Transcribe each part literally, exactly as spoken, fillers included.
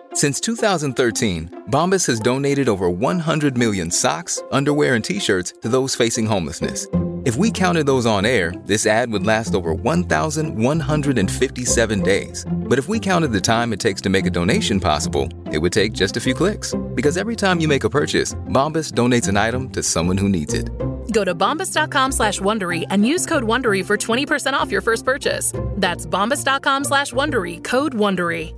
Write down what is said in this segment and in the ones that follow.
Since two thousand thirteen, Bombas has donated over one hundred million socks, underwear, and T-shirts to those facing homelessness. If we counted those on air, this ad would last over one thousand one hundred fifty-seven days. But if we counted the time it takes to make a donation possible, it would take just a few clicks. Because every time you make a purchase, Bombas donates an item to someone who needs it. Go to bombas.com slash Wondery and use code Wondery for twenty percent off your first purchase. That's bombas.com slash Wondery, code Wondery.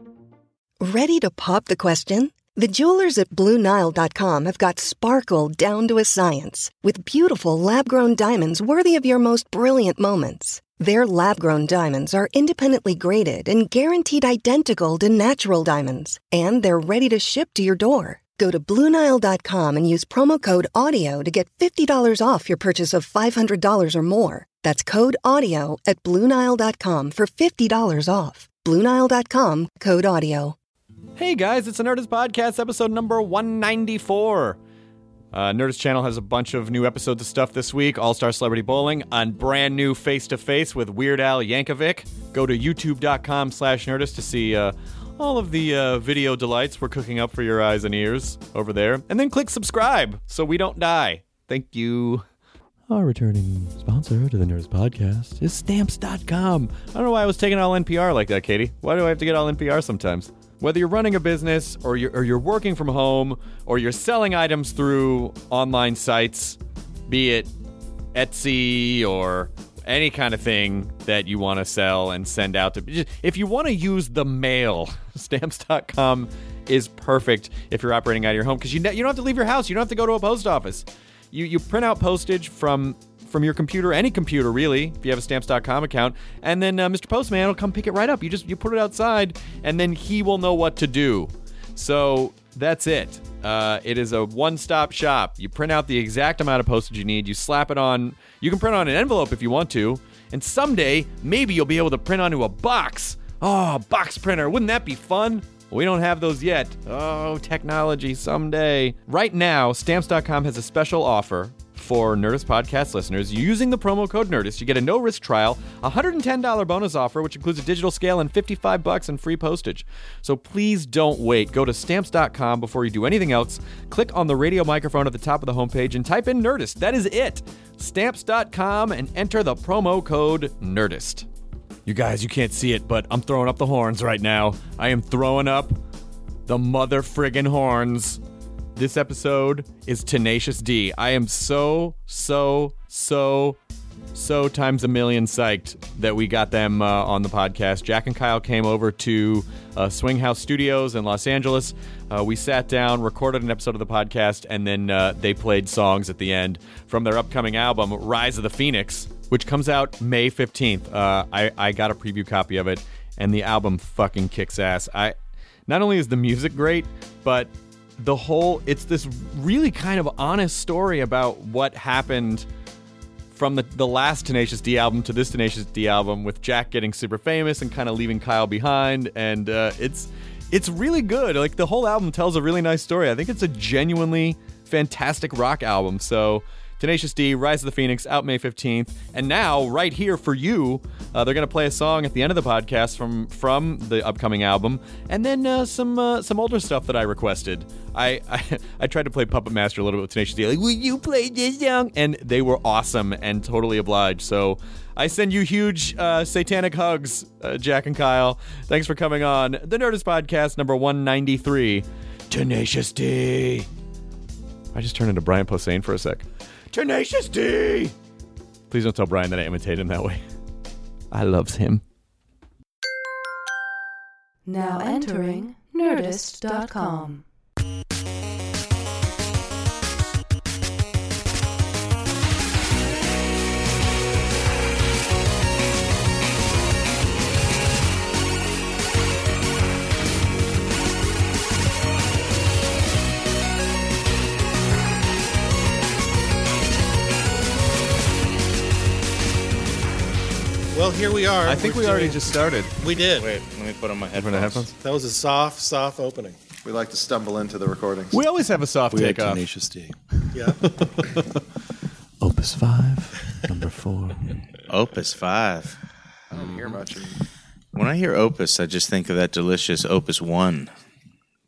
Ready to pop the question? The jewelers at Blue Nile dot com have got sparkle down to a science with beautiful lab-grown diamonds worthy of your most brilliant moments. Their lab-grown diamonds are independently graded and guaranteed identical to natural diamonds, and they're ready to ship to your door. Go to Blue Nile dot com and use promo code AUDIO to get fifty dollars off your purchase of five hundred dollars or more. That's code AUDIO at Blue Nile dot com for fifty dollars off. Blue Nile dot com, code AUDIO. Hey guys, it's a Nerdist Podcast, episode number one ninety-four. Uh, Nerdist Channel has a bunch of new episodes of stuff this week. All-Star Celebrity Bowling on brand new Face-to-Face with Weird Al Yankovic. Go to youtube.com slash Nerdist to see uh, all of the uh, video delights we're cooking up for your eyes and ears over there. And then click subscribe so we don't die. Thank you. Our returning sponsor to the Nerdist Podcast is Stamps dot com. I don't know why I was taking all N P R like that, Katie. Why do I have to get all N P R sometimes? Whether you're running a business or you're, or you're working from home or you're selling items through online sites, be it Etsy or any kind of thing that you want to sell and send out to... If you want to use the mail, Stamps dot com is perfect if you're operating out of your home because you, you don't have to leave your house. You don't have to go to a post office. You, you print out postage from... from your computer, any computer really, if you have a Stamps dot com account, and then uh, Mister Postman will come pick it right up. You just you put it outside, and then he will know what to do. So that's it. Uh, it is a one-stop shop. You print out the exact amount of postage you need. You slap it on. You can print on an envelope if you want to, and someday maybe you'll be able to print onto a box. Oh, box printer! Wouldn't that be fun? We don't have those yet. Oh, technology someday. Right now, Stamps dot com has a special offer for Nerdist Podcast listeners. Using the promo code Nerdist, you get a no-risk trial, a one hundred ten dollars bonus offer, which includes a digital scale and fifty-five bucks in free postage. So please don't wait. Go to Stamps dot com before you do anything else. Click on the radio microphone at the top of the homepage and type in Nerdist. That is it. Stamps dot com and enter the promo code Nerdist. You guys, you can't see it, but I'm throwing up the horns right now. I am throwing up the mother friggin' horns. This episode is Tenacious D. I am so, so, so, so times a million psyched that we got them uh, on the podcast. Jack and Kyle came over to uh, Swing House Studios in Los Angeles. Uh, we sat down, recorded an episode of the podcast, and then uh, they played songs at the end from their upcoming album, Rise of the Phoenix, which comes out May fifteenth. Uh, I, I got a preview copy of it, and the album fucking kicks ass. I not only is the music great, but the whole, it's this really kind of honest story about what happened from the, the last Tenacious D album to this Tenacious D album, with Jack getting super famous and kind of leaving Kyle behind. And uh, it's it's really good. Like, the whole album tells a really nice story. I think it's a genuinely fantastic rock album. So Tenacious D, Rise of the Phoenix, out May fifteenth. And now, right here for you, uh, they're going to play a song at the end of the podcast from from the upcoming album, and then uh, some uh, some older stuff that I requested. I, I I tried to play Puppet Master a little bit with Tenacious D, like, will you play this song? And they were awesome and totally obliged. So I send you huge uh, satanic hugs, uh, Jack and Kyle. Thanks for coming on the Nerdist Podcast, number one ninety-three. Tenacious D. I just turned into Brian Posehn for a sec. Tenacious D! Please don't tell Brian that I imitate him that way. I loves him. Now entering Nerdist dot com. Well, here we are. I think We're we already doing- just started. We did. Wait, let me put on my Put headphones. on headphones? That was a soft, soft opening. We like to stumble into the recordings. We always have a soft we take off. Tenacious D. Yeah. Opus five, number four. Opus five. I don't hear much. When I hear Opus, I just think of that delicious Opus one.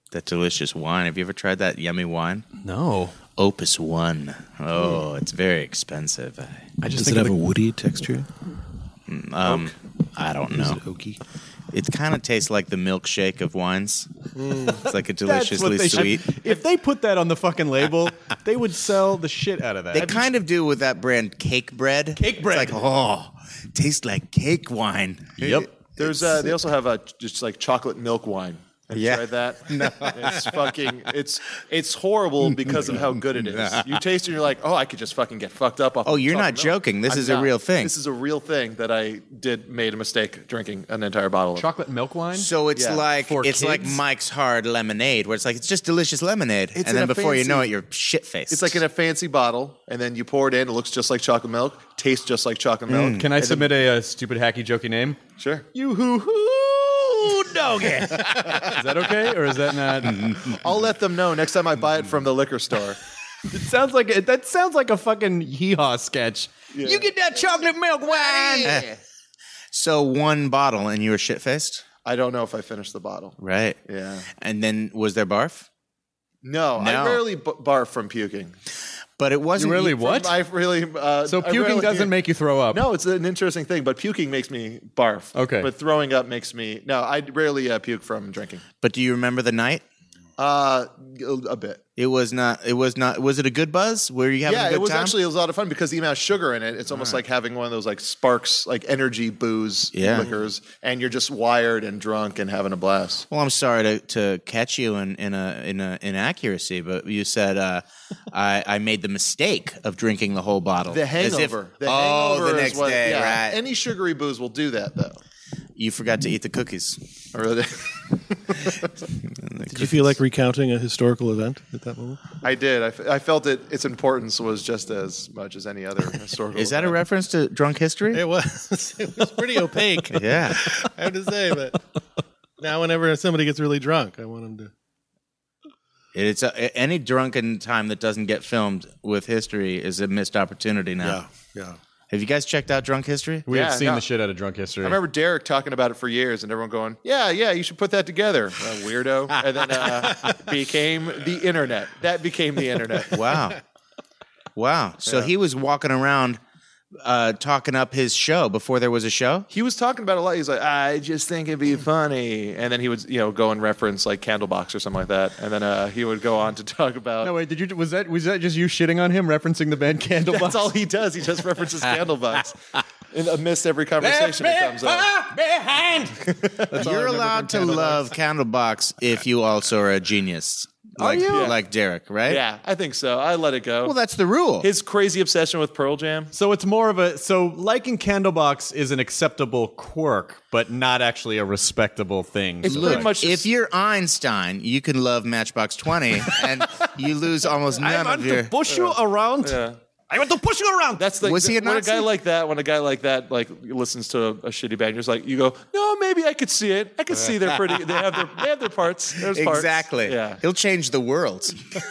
That delicious wine. Have you ever tried that yummy wine? No. Opus One. Oh, it's very expensive. I just Does think it have of a the- woody texture? Um, I don't Is know. it oaky? It kind of tastes like the milkshake of wines. It's like a That's what deliciously they sweet. should. If they put that on the fucking label, they would sell the shit out of that. They kind of do with that brand Cake Bread. Cake Bread. It's like, oh, tastes like cake wine. Yep. There's uh, they also have a just like chocolate milk wine. Have you Yeah. tried that? No. It's fucking it's it's horrible because of how good it is. You taste it and you're like, oh, I could just fucking get fucked up off Oh, of you're chocolate not milk. joking. This I'm is a not. real thing. This is a real thing that I did made a mistake drinking an entire bottle of. Chocolate milk wine? So it's Yeah. like For it's like kids? Mike's Hard Lemonade, where it's like it's just delicious lemonade, It's and in then a before you fancy- know it, you're shit faced. It's like in a fancy bottle, and then you pour it in. It looks just like chocolate milk, tastes just like chocolate milk. Can I and then- submit a, uh stupid hacky jokey name? Sure. You hoo hoo doggy. Is that okay, or is that not? I'll let them know next time I buy it from the liquor store. It sounds like it, that sounds like a fucking hee haw sketch. You get that chocolate milk wine. so one bottle, and you were shit faced, I don't know if I finished the bottle. right? Yeah. And then was there barf? No, No. I rarely b- barf from puking. But it wasn't You really from- what? I really. Uh, So I puking rarely- doesn't make you throw up. No, it's an interesting thing, but puking makes me barf. Okay. But throwing up makes me. No, I rarely uh, puke from drinking. But do you remember the night? Uh, a bit. It was not. It was not. Was it a good buzz? Were you having Yeah, a good it was time? actually it was a lot of fun because the amount of sugar in it, it's almost like having one of those like sparks, like energy booze Yeah. liquors, and you're just wired and drunk and having a blast. Well, I'm sorry to, to catch you in, in a in a inaccuracy, but you said uh, I I made the mistake of drinking the whole bottle. The As if- hangover. the oh, hangover the is next what- day, yeah, right? Any sugary booze will do that, though. You forgot to eat the cookies. Or the- Did you feel like recounting a historical event at that moment? I did. I, f- I felt it. Its importance was just as much as any other historical. Is that a event. reference to drunk history? It was. It was pretty opaque. Yeah. I have to say, but now whenever somebody gets really drunk, I want them to. It's a, any drunken time that doesn't get filmed with history is a missed opportunity now. yeah. Have you guys checked out Drunk History? We Yeah, have seen no. the shit out of drunk history. I remember Derek talking about it for years, and everyone going, "Yeah, yeah, you should put that together, uh, weirdo." And then uh, became the internet. That became the internet. Wow. Wow. So he was walking around uh, talking up his show before there was a show? He was talking about it a lot. He's like, I just think it'd be funny, and then he would, you know, go and reference like Candlebox or something like that, and then uh, he would go on to talk about. No, wait, did you? Was that was that just you shitting on him, referencing the band Candlebox? That's all he does. He just references Candlebox in amidst every conversation that comes up. behind. You're allowed to love Candlebox if you also are a genius. Like, you? like Derek, right? Yeah, I think so. I let it go. Well, that's the rule. His crazy obsession with Pearl Jam. So it's more of a so liking Candlebox is an acceptable quirk, but not actually a respectable thing. It's Look, pretty much if you're Einstein, you can love Matchbox twenty, and you lose almost none of your. push you around. Yeah. I want to push you around. That's the Was he a when Nazi? a guy like that when a guy like that like listens to a, a shitty band, you're just like you go, no, maybe I could see it. I could see they're pretty. They have their they have their parts. There's parts. Exactly. Yeah. He'll change the world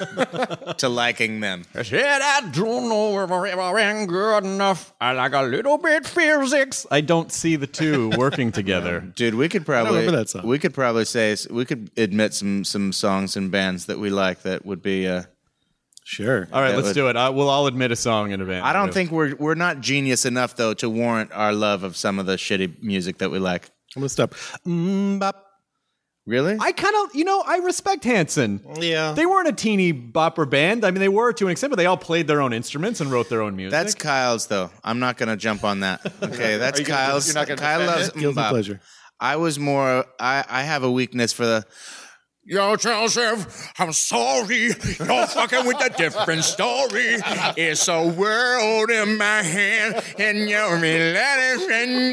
to liking them. I said I don't know if I ever am good enough. I like a little bit physics. I don't see the two working together. Dude, we could probably remember that song. we could probably say we could admit some some songs and bands that we like that would be. Uh, Sure. All right, That let's would- do it. I, we'll all admit a song in advance. I don't think we're we're not genius enough though to warrant our love of some of the shitty music that we like. I'm gonna stop. Mm, bop. Really? I kind of, you know, I respect Hanson. Yeah. They weren't a teeny bopper band. I mean, they were to an extent, but they all played their own instruments and wrote their own music. That's Kyle's though. I'm not gonna jump on that. Okay, that's Are you gonna- Kyle's. you're not gonna Kyle defend loves it? Guilty mbop. pleasure. I was more. I I have a weakness for the. Yo, Joseph, I'm sorry. You're fucking with a different story. It's a world in my hand, and you're letting from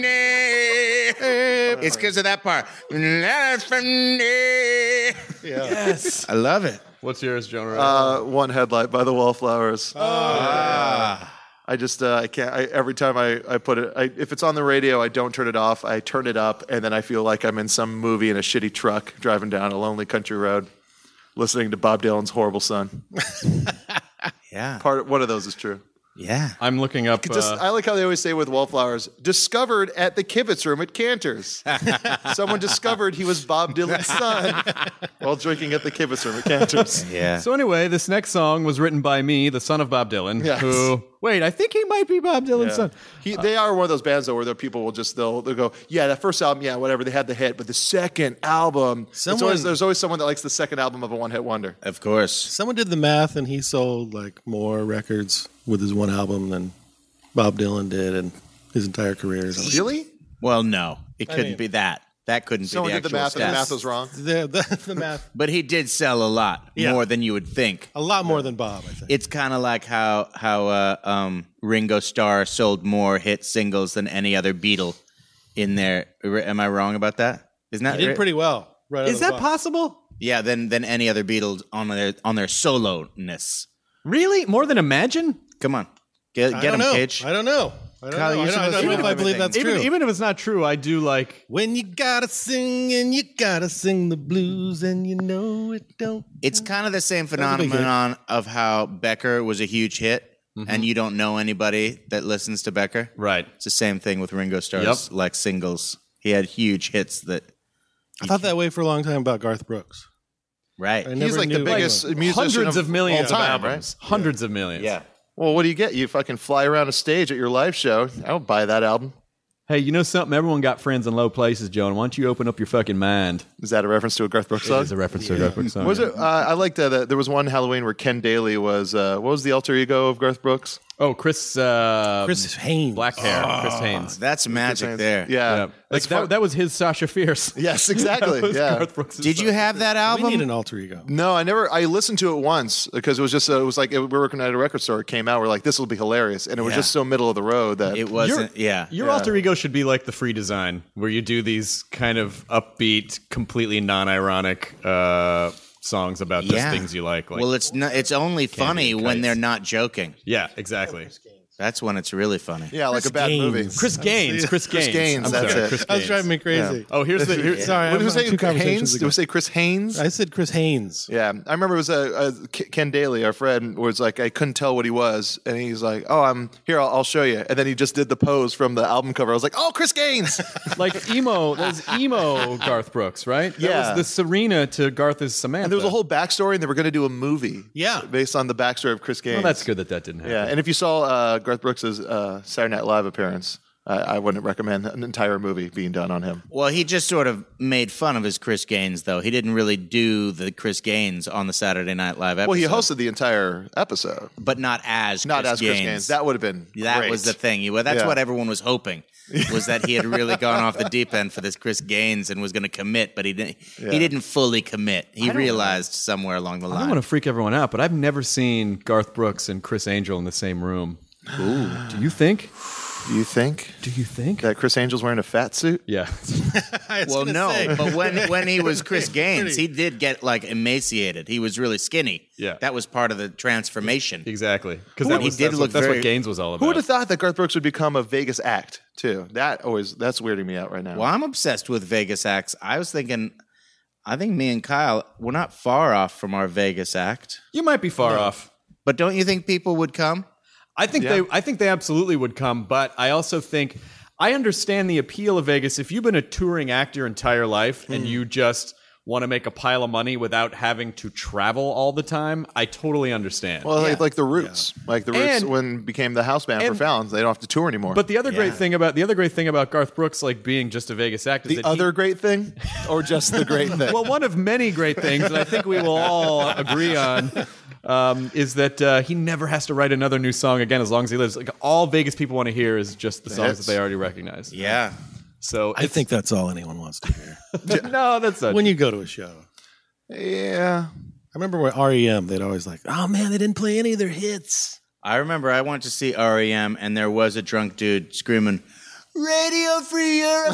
me. It's because of that part. Let it from me. yes. I love it. What's yours, Jonah? Uh, One Headlight by the Wallflowers. I just uh, I can't. I, every time I, I put it, I, if it's on the radio, I don't turn it off. I turn it up, and then I feel like I'm in some movie in a shitty truck driving down a lonely country road, listening to Bob Dylan's "Horrible Son." Yeah. Part one of those is true. Yeah. I'm looking up. Just, uh, I like how they always say with Wallflowers, discovered at the Kibitz Room at Cantor's. Someone discovered he was Bob Dylan's son while drinking at the Kibitz Room at Cantor's. Yeah. So anyway, this next song was written by me, the son of Bob Dylan, Yes. who, wait, I think he might be Bob Dylan's Yeah. son. He, they are one of those bands though where the people will just they'll they'll go, yeah, that first album, yeah, whatever, they had the hit, but the second album, it's Someone- always, there's always someone that likes the second album of a one hit wonder. Of course. Someone did the math, and he sold like more records with his one album than Bob Dylan did in his entire career. or something. Really? Well, no, it couldn't mean- be that. That couldn't Someone be the did actual the math and the stats. math was wrong. The, the, the math, But he did sell a lot Yeah. more than you would think. a lot more than Bob, I think. It's kind of like how how uh, um, Ringo Starr sold more hit singles than any other Beatle in there. Am I wrong about that? Isn't that He did right? pretty well. Right out Is of the that box. possible? Yeah, than than any other Beatles on their on their solo-ness. Really? More than Imagine? Come on, get I get don't him, know. Cage. I don't know. I don't Kyle, know. you're I don't, I supposed don't to know if know I believe everything. that's Even, true. even if it's not true, I do like. When you gotta sing and you gotta sing the blues and you know it don't. It's kind of the same was a big hit. phenomenon of how Becker was a huge hit, Mm-hmm. and you don't know anybody that listens to Becker. Right. It's the same thing with Ringo Starr's Yep. like singles. He had huge hits that. I thought that way for a long time about Garth Brooks. Right. I He's never like the knew- biggest musician Hundreds of, millions all time, of albums. right? Hundreds of millions. Yeah. Well, what do you get? You fucking fly around a stage at your live show. I would buy that album. Hey, you know something? Everyone got friends in low places, Joan. Why don't you open up your fucking mind? Is that a reference to a Garth Brooks It song? is a reference to a Garth Brooks song. Was it? Uh, I liked uh, that there was one Halloween where Ken Daly was. Uh, what was the alter ego of Garth Brooks? Oh, Chris. Uh, Chris Haynes. Black hair. Chris Haynes. That's magic there. Yeah, Yeah. Like That's that, fun- that was his Sasha Fierce. Yes, exactly. That was yeah. Garth Brooks' Did you Sasha have that We album? need an alter ego. No, I never. I listened to it once because it was just. Uh, it was like it, we were working at a record store. It came out. We're like, this will be hilarious, and it was Yeah. just so middle of the road that It wasn't. Yeah. Your alter ego should be like the Free Design, where you do these kind of upbeat, completely non-ironic uh, songs about just Yeah. things you like. like Well, it's not. It's only funny and when kites. they're not joking. yeah, exactly. That's when it's really funny. yeah, like Chris a bad Gaines. movie. Chris Gaines. Chris Gaines. Chris Gaines, I'm that's sorry, it. Chris That was Gaines. driving me crazy. Oh, here's the. Here, Sorry, What I'm did we on say? two conversations Haynes? Did ago. we say Chris Haynes? I said Chris Haynes. Yeah, I remember it was a, a Ken Daly, our friend, was like, I couldn't tell what he was, and he's like, "Oh, I'm here. I'll, I'll show you." And then he just did the pose from the album cover. I was like, "Oh, Chris Gaines!" Like emo, that was emo Garth Brooks, right? That Yeah. was the Serena to Garth's Samantha. And there was a whole backstory, and they were going to do a movie, Yeah. based on the backstory of Chris Gaines. Well, that's good that that didn't happen. Yeah, and if you saw uh, Garth Brooks' uh, Saturday Night Live appearance, uh, I wouldn't recommend an entire movie being done on him. Well, he just sort of made fun of his Chris Gaines, though. He didn't really do the Chris Gaines on the Saturday Night Live episode. Well, he hosted the entire episode, but not as not Chris as Chris Gaines. Gaines. That would have been That great. was the thing. Well, that's Yeah. what everyone was hoping, was that he had really gone off the deep end for this Chris Gaines and was going to commit, but he didn't. He didn't fully commit. He realized somewhere along the I don't line. want to freak everyone out, but I've never seen Garth Brooks and Chris Angel in the same room. Ooh. Do you think? Do you think Do you think? that Chris Angel's wearing a fat suit? yeah. I was Well, gonna no, say. but when when he was Chris Gaines, Pretty. he did get like emaciated. He was really skinny. Yeah. that was part of the transformation. Exactly. Because He that was, did that's, look what, that's very- what Gaines was all about. Who would have thought that Garth Brooks would become a Vegas act too? That always that's weirding me out right now. Well, I'm obsessed with Vegas acts. I was thinking, I think me and Kyle, we're not far off from our Vegas act. You might be far off. But don't you think people would come? I think Yeah. they I think they absolutely would come, but I also think I understand the appeal of Vegas. If you've been a touring act your entire life and you just want to make a pile of money without having to travel all the time, I totally understand. Well, like, like the Roots, like the Roots And- when became the house band for and- Fallon's, they don't have to tour anymore. but the other Yeah. great thing about the other great thing about Garth Brooks like being just a Vegas act is the that he- other great thing, or just the great thing? well, one of many great things that I think we will all agree on um, is that uh, he never has to write another new song again as long as he lives. Like all Vegas people want to hear is just the songs hits. that they already recognize. Yeah. So I think that's all anyone wants to hear. no, that's not. When you go to a show. yeah, I remember with R E M, they'd always like, oh man, they didn't play any of their hits. I remember I went to see R E M and there was a drunk dude screaming, Radio Free Europe,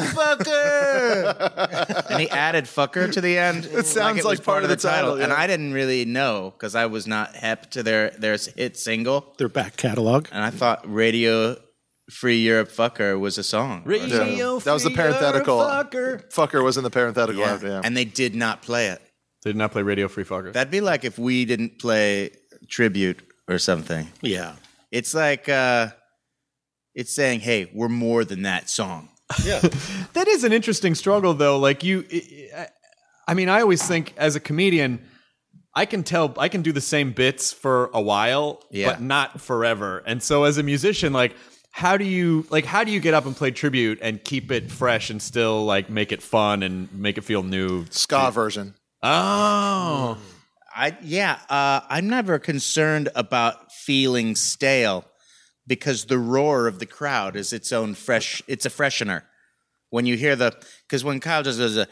fucker! And he added fucker to the end. It sounds it like was part of the title, And yeah. I didn't really know because I was not hep to their, their hit single. Their back catalog. And I thought Radio Free Europe, fucker was a song. Yeah. That was the parenthetical. Fucker. Fucker was in the parenthetical. Yeah. After, yeah. And they did not play it. They did not play Radio Free Fucker. That'd be like if we didn't play Tribute or something. Yeah. It's like uh, it's saying, "Hey, we're more than that song." Yeah. That is an interesting struggle, though. Like you, I mean, I always think as a comedian, I can tell I can do the same bits for a while, Yeah. but not forever. And so, as a musician, like, how do you like how do you get up and play tribute and keep it fresh and still like make it fun and make it feel new? Ska version. Oh, I yeah, uh, I'm never concerned about feeling stale because the roar of the crowd is its own fresh. It's a freshener. When you hear the, because when Kyle just does a,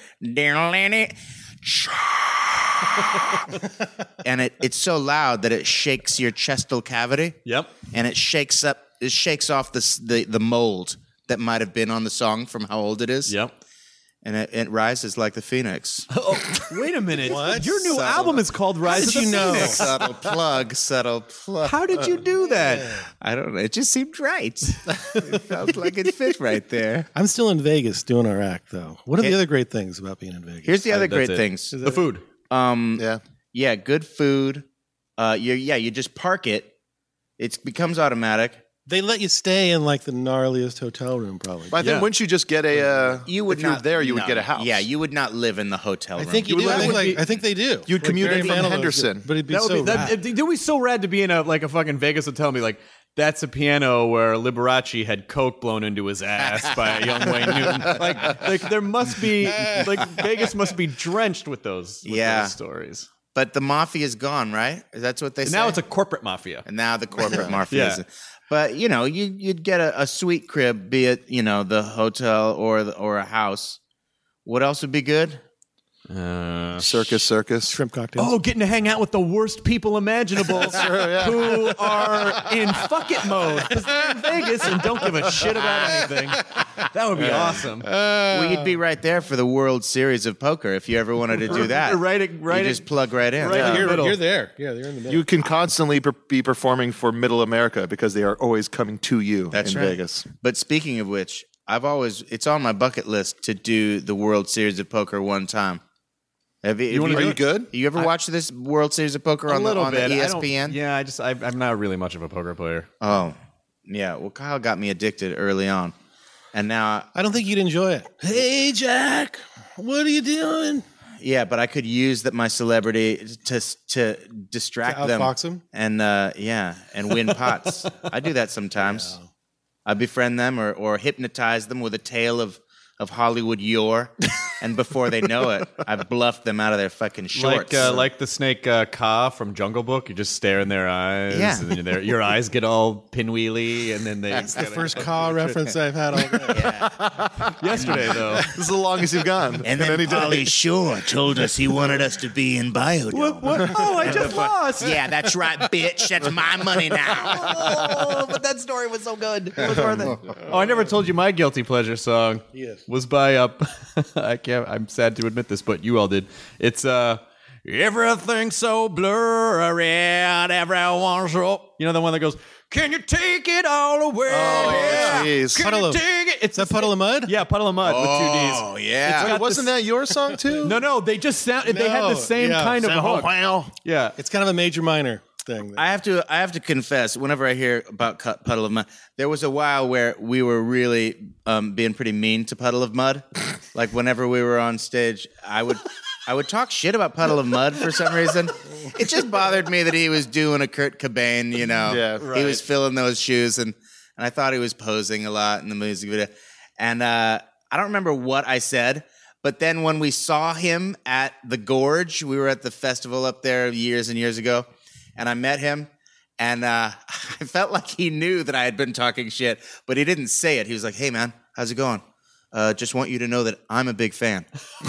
and it it's so loud that it shakes your chestal cavity. Yep. And it shakes up, it shakes off the the, the mold that might have been on the song from how old it is. Yep. And it, it rises like the phoenix. Oh, wait a minute! What? Your new Subtle. album is called Rise of did the you know? Phoenix. Subtle plug, subtle plug. How did you do that? I don't know. It just seemed right. It felt like it fit right there. I'm still in Vegas doing our act, though. What are Okay. the other great things about being in Vegas? Here's the other That's great it. things. The food. Um, Yeah. yeah, good food. Uh, you yeah, you just park it. It becomes automatic. They let you stay in like the gnarliest hotel room, probably. But I think Yeah. wouldn't you just get a? Uh, You would if you were not there, you would no. get a house. Yeah, you would not live in the hotel I room. think you, You do. would I think, like- like, I think they do. You'd commute Barry in from Manilow does Henderson. it, but it'd be That would so be that, rad. it, it would be so rad to be in a like a fucking Vegas hotel and be like, that's a piano where Liberace had coke blown into his ass by a young Wayne Newton. Like, like there must be like Vegas must be drenched with those, with Yeah. those stories. But the mafia is gone, right? That's what they And say. now it's a corporate mafia. and now the corporate mafia. Yeah. Is, but you know, you you'd get a, a sweet crib, be it you know the hotel or the, or a house. What else would be good? Uh, Circus, circus. Shrimp cocktails. oh, getting to hang out with the worst people imaginable who are in fuck it mode because they're in Vegas and don't give a shit about anything. That would be awesome. well, you'd be right there for the World Series of Poker if you ever wanted to do that. Right, right. You just plug right in. Right in the you're, middle. you're there. Yeah, you're in the middle. You can constantly per- be performing for Middle America because they are always coming to you That's in right. Vegas. But speaking of which, I've always it's on my bucket list to do the World Series of Poker one time. Have you, have wanna you, do it? Are you good? You ever watched this World Series of Poker a on the little on bit. the E I S don't- P N? Yeah, I just I, I'm not really much of a poker player. Oh, yeah. Well, Kyle got me addicted early on, and now I don't think you'd enjoy it. Hey, Jack, what are you doing? yeah. But I could use that my celebrity to to distract To them outfox 'em? and uh, yeah, and win pots. I do that sometimes. I befriend them or or hypnotize them with a tale of of Hollywood yore, and before they know it, I've bluffed them out of their fucking shorts. Like uh, like the snake uh, Ka from Jungle Book. You just stare in their eyes. Yeah. And then their- your eyes get all pinwheely, and then they. That's the first Ka reference I've had all day. Yesterday though. This is the longest you've gone. And in then any day. Pauly Shore told us he wanted us to be in Biodome. What, what? Oh, I just lost. Yeah, that's right, bitch. That's my money now. Oh, but that story was so good. It was worth it. Oh, I never told you my guilty pleasure song. Yes. Was by uh, I can't. I'm sad to admit this, but you all did. It's uh, everything's so blurry and everyone's so. You know the one that goes, "Can you take it all away?" Oh, yeah. jeez. Can Puddle you of- take it? It's Is that Puddle of Mud? Yeah, Puddle of Mud with two D's. Oh, yeah. Wait, wasn't that your song too? No, no, they just sound. they had the No, same yeah, kind of same hook. Wow. Yeah, It's kind of a major minor thing. I have to I have to confess, whenever I hear about Cu- Puddle of Mud, there was a while where we were really um, being pretty mean to Puddle of Mud. Like whenever we were on stage, I would I would talk shit about Puddle of Mud for some reason. It just bothered me that he was doing a Kurt Cobain, you know. Yeah, He was filling those shoes, and, and I thought he was posing a lot in the music video. And uh, I don't remember what I said, but then when we saw him at the Gorge, we were at the festival up there years and years ago, and I met him, and uh, I felt like he knew that I had been talking shit, but he didn't say it. He was like, "Hey, man, how's it going? Uh, just want you to know that I'm a big fan."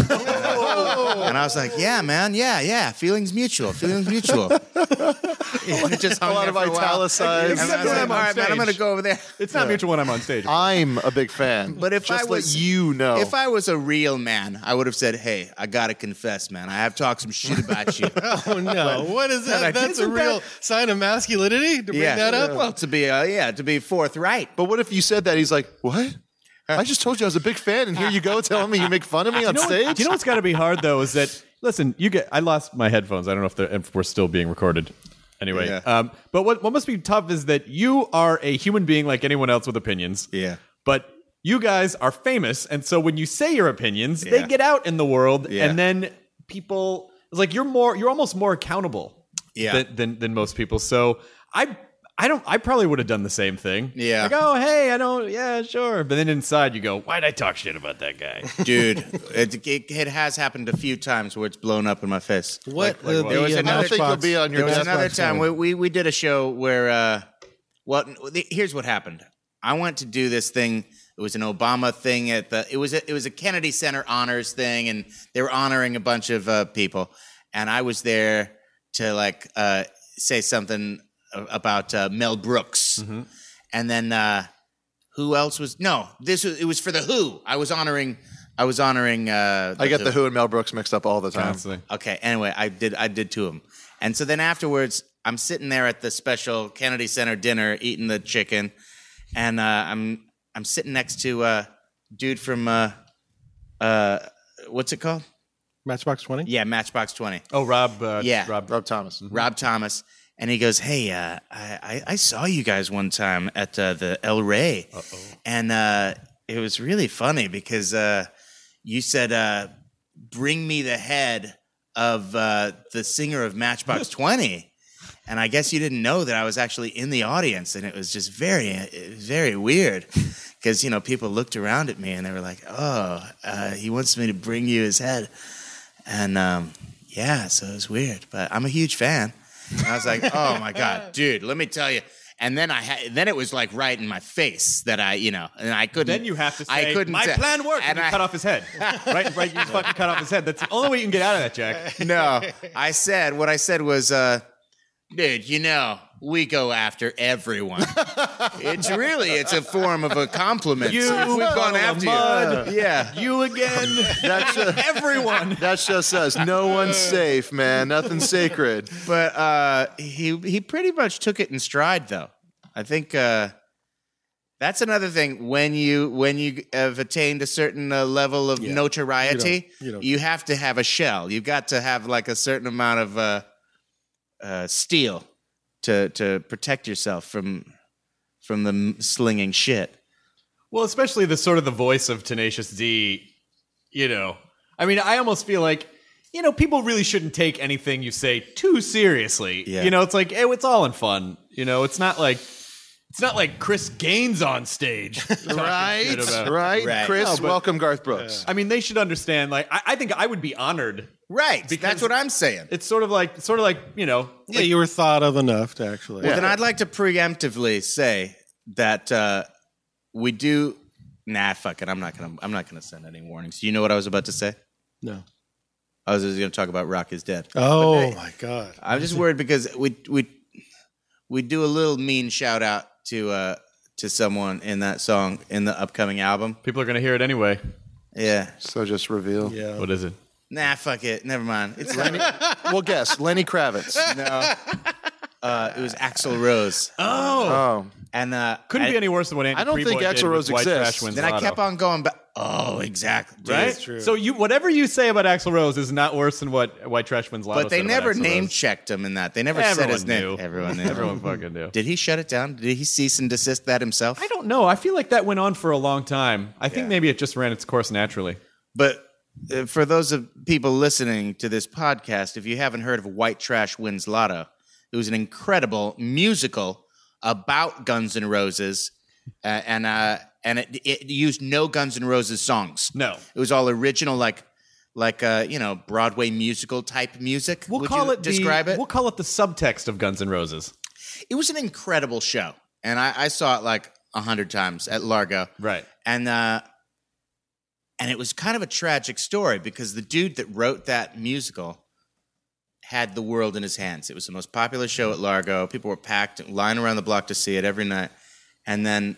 And I was like, "Yeah, man, yeah, yeah. Feelings mutual. Feelings mutual." And it just hung A lot there of for a while. italicized. And I was Except when like, I'm "All on right, man, I'm stage." going to go over there. it's not mutual when I'm on stage. I'm a big fan. But if Just I was, let you know. if I was a real man, I would have said, "Hey, I gotta confess, man. I have talked some shit about you." Oh no! What is And I that? That's a didn't real that- sign of masculinity to bring yeah, that up. Well, to be, uh, yeah, to be forthright. But what if you said that? He's like, what? I just told you I was a big fan, and here you go telling me you make fun of me on You know, stage? what, you know what's got to be hard though is that listen, you get. I lost my headphones. I don't know if, they're, if we're still being recorded. Anyway, Yeah. um, but what what must be tough is that you are a human being like anyone else with opinions. Yeah. But you guys are famous, and so when you say your opinions, they Yeah. get out in the world, Yeah. and then people it's like you're more you're almost more accountable Yeah. than, than than most people. So I I don't I probably would have done the same thing. Yeah. Like, oh hey, I don't yeah, sure. But then inside you go, why'd I talk shit about that guy? Dude, it, it, it has happened a few times where it's blown up in my face. What? like uh, what? the, There was uh, another- I don't think you'll be on your There was death. another Xbox time One. we, we we did a show where, uh, well, the, here's what happened. I went to do this thing. It was an Obama thing at the. It was a, it was a Kennedy Center honors thing, and they were honoring a bunch of uh, people, and I was there to like uh, say something about uh, Mel Brooks, Mm-hmm. and then uh, who else was? No, this was it was for the Who. I was honoring. I was honoring. Uh, I get the Who and Mel Brooks mixed up all the time. Constantly. Okay. Anyway, I did. I did to him, and so then afterwards, I'm sitting there at the special Kennedy Center dinner, eating the chicken, and uh, I'm I'm sitting next to a uh, dude from uh, uh, what's it called? Matchbox twenty? Yeah, Matchbox twenty, Oh, Rob. Uh, Yeah. Rob. Rob Thomas. Rob Thomas, and he goes, "Hey, uh, I, I I saw you guys one time at uh, the El Rey, Uh-oh. and uh, it was really funny because uh, you said, uh, bring me the head of uh, the singer of Matchbox twenty." And I guess you didn't know that I was actually in the audience, and it was just very, it was very weird because, you know, people looked around at me and they were like, oh, uh, he wants me to bring you his head. And um, yeah, so it was weird, but I'm a huge fan. And I was like, oh my God, dude, let me tell you. And then I had, then it was like right in my face that I, you know, and I couldn't. Then you have to say, I couldn't my say- plan worked, and, and you I- cut off his head. right? Right? You just fucking cut off his head. That's the only way you can get out of that, Jack. No, I said, what I said was, uh, dude, you know, we go after everyone. It's really, it's a form of a compliment. You, If we've gone puddle of after mud. you. Yeah. You again. That's a, Everyone. that show says no one's safe, man. Nothing's sacred. But uh, he he pretty much took it in stride, though. I think uh, that's another thing. When you when you have attained a certain uh, level of Yeah. notoriety, You you, don't- you don't- have to have a shell. You've got to have like a certain amount of uh, uh, steel to to protect yourself from from the m- slinging shit. Well, especially the sort of the voice of Tenacious D, you know. I mean, I almost feel like, you know, people really shouldn't take anything you say too seriously. Yeah. You know, it's like, eh, it's all in fun. You know, it's not like it's not like Chris Gaines on stage. talking Right? shit about- Right? Right. Chris, No, but- welcome Garth Brooks. I mean, they should understand. Like, I, I think I would be honored. Right. Because- That's what I'm saying. It's sort of like, sort of like, you know, Yeah, you were thought of enough to actually. Well, then I'd like to preemptively say that uh, we do. Nah, fuck it. I'm not gonna. I'm not gonna send any warnings. You know what I was about to say? No. I was just gonna talk about Rock is Dead. Oh, But, hey, my God. I'm just worried because we we we do a little mean shout out to uh, to someone in that song in the upcoming album. people are going to hear it anyway. Yeah. So just reveal. Yeah. What is it? Nah, fuck it. Never mind. It's Lenny, well, guess. Lenny Kravitz. no. Uh, it was Axl Rose, Oh. and uh, Couldn't I- be any worse than what Andy I don't think Preboy did Axl with Rose White exists. Trash Wins Then I Lotto. kept on going back. Oh, exactly. Dude. Right? true. So you, whatever you say about Axl Rose is not worse than what White Trash Wins Lotto But they said about never Axl name Rose. checked him in that. They never said Everyone his name. knew. Everyone knew. Everyone fucking knew. Did he shut it down? Did he cease and desist that himself? I don't know. I feel like that went on for a long time. I think Yeah. maybe it just ran its course naturally. But uh, for those of people listening to this podcast, if you haven't heard of White Trash Wins Lotto, it was an incredible musical about Guns N' Roses, uh, and uh, and it, it used no Guns N' Roses songs. No. It was all original, like like uh, you know, Broadway musical type music. We'll Would call you it describe the, it. We'll call it the subtext of Guns N' Roses. It was an incredible show, and I, I saw it like a hundred times at Largo. Right. And uh, and it was kind of a tragic story because the dude that wrote that musical had the world in his hands. It was the most popular show at Largo. People were packed, lying around the block to see it every night. And then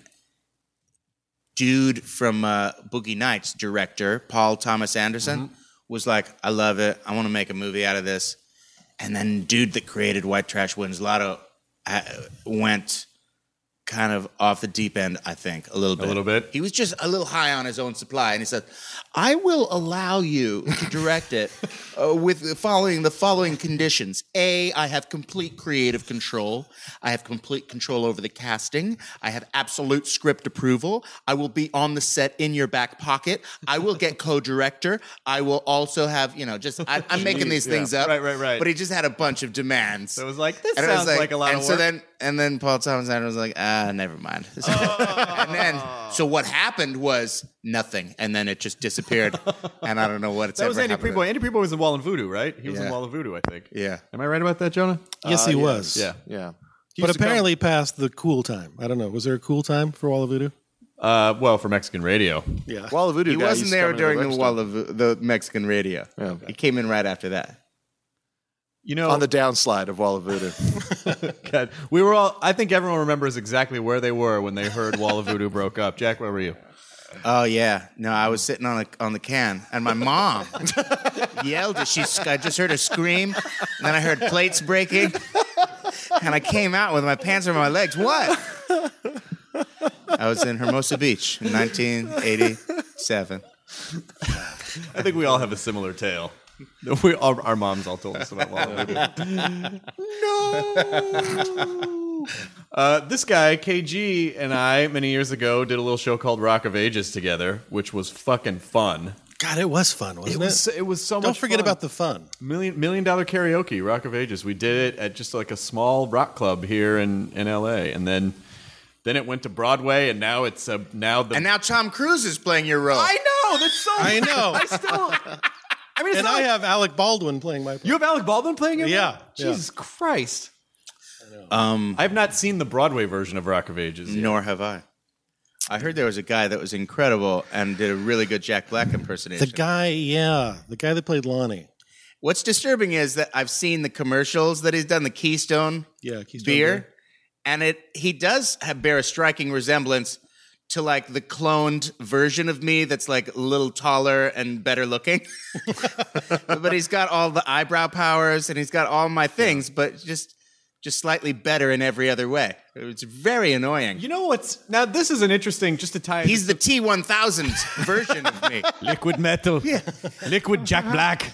dude from uh, Boogie Nights, director Paul Thomas Anderson, was like, I love it. I want to make a movie out of this. And then dude that created White Trash Wins Lotto uh, went kind of off the deep end, I think, a little bit. A little bit? He was just a little high on his own supply, and he said, I will allow you to direct it uh, with the following the following conditions. A, I have complete creative control. I have complete control over the casting. I have absolute script approval. I will be on the set in your back pocket. I will get co-director. I will also have, you know, just, I, I'm making these things yeah. up. Right, right, right. But he just had a bunch of demands. So it was like, this And it was sounds like, a lot and of so work. then, and then Paul Thomas Anderson was like, ah, never mind. And then, so what happened was nothing, and then it just disappeared, and I don't know what it's that was ever Andy happened. Preboy. Andy Preboy was in Wall and Voodoo, right? He was in Yeah. Wall of Voodoo, I think. Yeah. Am I right about that, Jonah? Yes, he Uh, was. Yeah. Yeah. But He used to come- apparently past the cool time. I don't know. Was there a cool time for Wall of Voodoo? Uh, well, for Mexican radio. Yeah. Wall of Voodoo He guy wasn't used to there come into during the Richmond. wall of the Mexican radio. Yeah. He came in right after that. You know, On the downslide of Wall of Voodoo. God, we were all. I think everyone remembers exactly where they were when they heard Wall of Voodoo broke up. Jack, where were you? Oh yeah, no, I was sitting on the on the can, and my mom yelled. She, I just heard her scream, and then I heard plates breaking, and I came out with my pants over my legs. What? I was in Hermosa Beach in nineteen eighty-seven. I think we all have a similar tale. We, our, our moms all told us about Wall of Voodoo. No. Uh, this guy, K G, and I, many years ago, did a little show called Rock of Ages together, which was fucking fun. God, it was fun, wasn't It it? was, it was so much Don't forget fun. about the fun. Million Million Dollar Karaoke, Rock of Ages. We did it at just like a small rock club here in, in L A, and then then it went to Broadway, and now it's uh, now the And now Tom Cruise is playing your role. I know that's so. I know. I still. I mean, it's And not I like- have Alec Baldwin playing my part. you have Alec Baldwin playing it. Yeah, yeah. Jesus Christ. Um, I have not seen the Broadway version of Rock of Ages yet. nor have I. I heard there was a guy that was incredible and did a really good Jack Black impersonation. The guy, yeah. The guy that played Lonnie. What's disturbing is that I've seen the commercials that he's done, the Keystone Yeah, Keystone beer, Beer. and it he does have bear a striking resemblance to like the cloned version of me that's like a little taller and better looking. But he's got all the eyebrow powers and he's got all my things, but just just slightly better in every other way. It's very annoying. You know what's now? This is an interesting just to tie. He's the T one thousand version of me. liquid metal. Yeah, liquid Jack Black.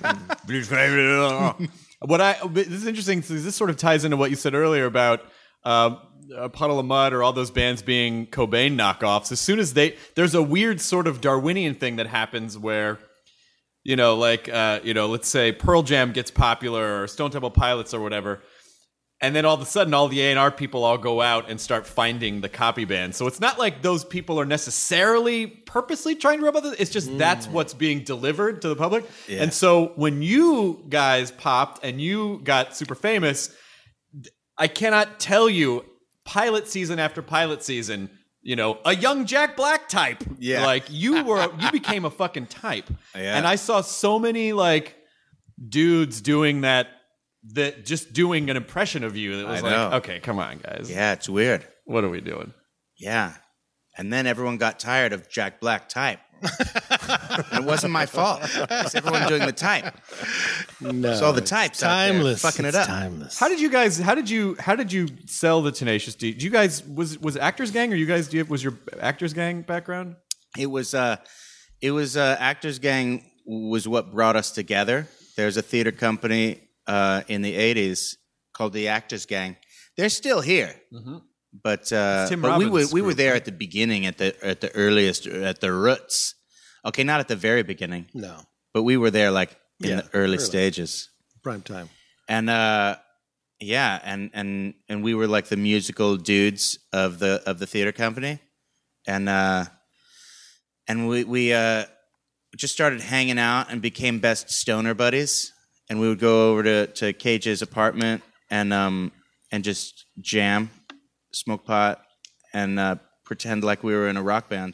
What I this is interesting because this sort of ties into what you said earlier about uh, a Puddle of Mud or all those bands being Cobain knockoffs. As soon as they there's a weird sort of Darwinian thing that happens where. You know, like, uh, you know, let's say Pearl Jam gets popular or Stone Temple Pilots or whatever. And then all of a sudden, all the A and R people all go out and start finding the copy band. So it's not like those people are necessarily purposely trying to rub others. It's just that's what's being delivered to the public. Yeah. And so when you guys popped and you got super famous, I cannot tell you pilot season after pilot season, you know, a young Jack Black type. Yeah. Like you were, you became a fucking type. Yeah. And I saw so many like dudes doing that, that just doing an impression of you that was I know. like, okay, come on, guys. Yeah, it's weird. What are we doing? Yeah. And then everyone got tired of Jack Black type. And it wasn't my fault. It's everyone doing the type. No, It's all the it's types out there timeless. fucking it It's up. Timeless. How did you guys? How did you? How did you sell the Tenacious D? Did you guys was was Actors Gang or you guys? Do you have, was your Actors Gang background? It was uh it was uh Actors Gang was what brought us together. There's a theater company uh in the eighties called the Actors Gang. They're still here. But uh It's Tim but we were Robbins' we were group, there right? at the beginning at the at the earliest at the roots. Okay, not at the very beginning, No. but we were there like in Yeah, the early, early. stages. Prime time. And uh yeah, and and and we were like the musical dudes of the of the theater company. And uh and we we uh just started hanging out and became best stoner buddies. And we would go over to to K J's apartment and um and just jam, smoke pot, and uh pretend like we were in a rock band.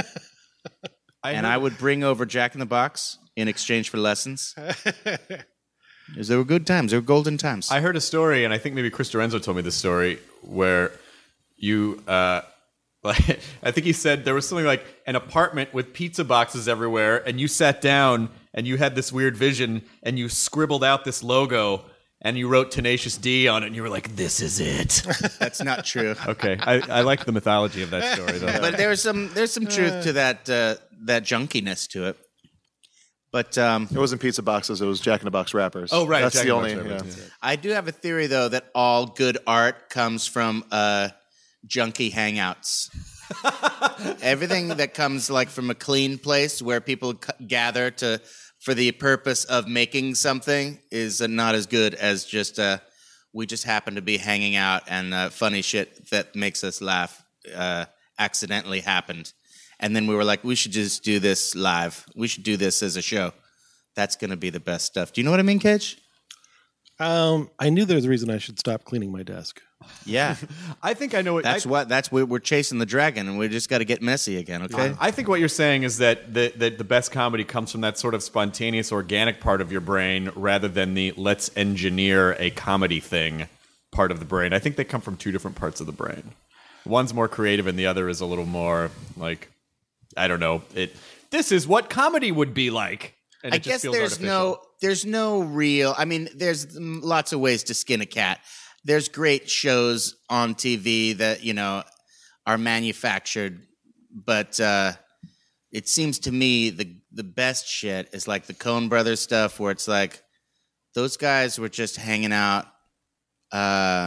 And I would bring over Jack in the Box in exchange for lessons. There were good times. There were golden times. I heard a story, and I think maybe Chris Dorenzo told me this story, where you, uh, like, I think he said there was something like an apartment with pizza boxes everywhere, and you sat down and you had this weird vision, and you scribbled out this logo, and you wrote Tenacious D on it, and you were like, "This is it." That's not true. Okay, I, I like the mythology of that story, though. But there's some there's some truth to that uh, that junkiness to it. But um, It wasn't pizza boxes. It was Jack in the Box wrappers. Oh, right, That's Jack the in the only. Box yeah. wrappers. I do have a theory, though, that all good art comes from uh, junkie hangouts. Everything that comes like from a clean place where people c- gather to for the purpose of making something is uh, not as good as just uh, we just happen to be hanging out and uh, funny shit that makes us laugh uh, accidentally happened. And then we were like, we should just do this live. We should do this as a show. That's going to be the best stuff. Do you know what I mean, Cage? Um, I knew there was a reason I should stop cleaning my desk. Yeah. I think I know what. That's I, what. That's what we're chasing the dragon, and we just got to get messy again. Okay. I think what you're saying is that the, the the best comedy comes from that sort of spontaneous, organic part of your brain, rather than the let's engineer a comedy thing part of the brain. I think they come from two different parts of the brain. One's more creative, and the other is a little more like, I don't know. It. This is what comedy would be like. And I it just guess feels there's artificial. no there's no real. I mean, there's mm, lots of ways to skin a cat. There's great shows on T V that, you know, are manufactured, but uh, it seems to me the the best shit is like the Coen Brothers stuff, where it's like those guys were just hanging out. Uh,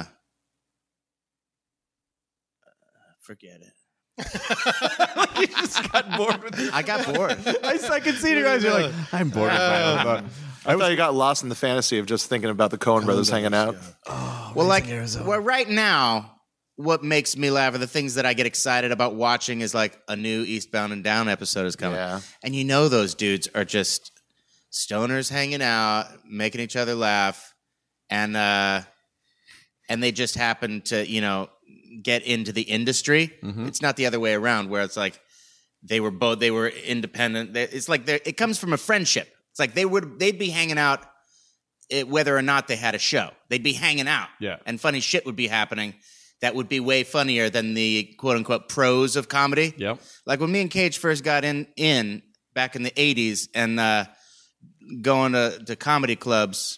forget it. You just got bored with it. I got bored. I, I can see it in your eyes. You're like, I'm bored with my own thought. I thought you got lost in the fantasy of just thinking about the Coen brothers hanging out. Well, like, well, right now, what makes me laugh are the things that I get excited about watching is like a new Eastbound and Down episode is coming. Yeah. And you know those dudes are just stoners hanging out, making each other laugh, and uh, and they just happen to, you know, get into the industry. Mm-hmm. It's not the other way around where it's like they were both, they were independent. They- It's like they're- it comes from a friendship. It's like they would, they'd be hanging out it, whether or not they had a show. They'd be hanging out. Yeah. And funny shit would be happening that would be way funnier than the quote unquote pros of comedy. Yep. Like when me and Cage first got in, in back in the eighties and uh, going to, to comedy clubs,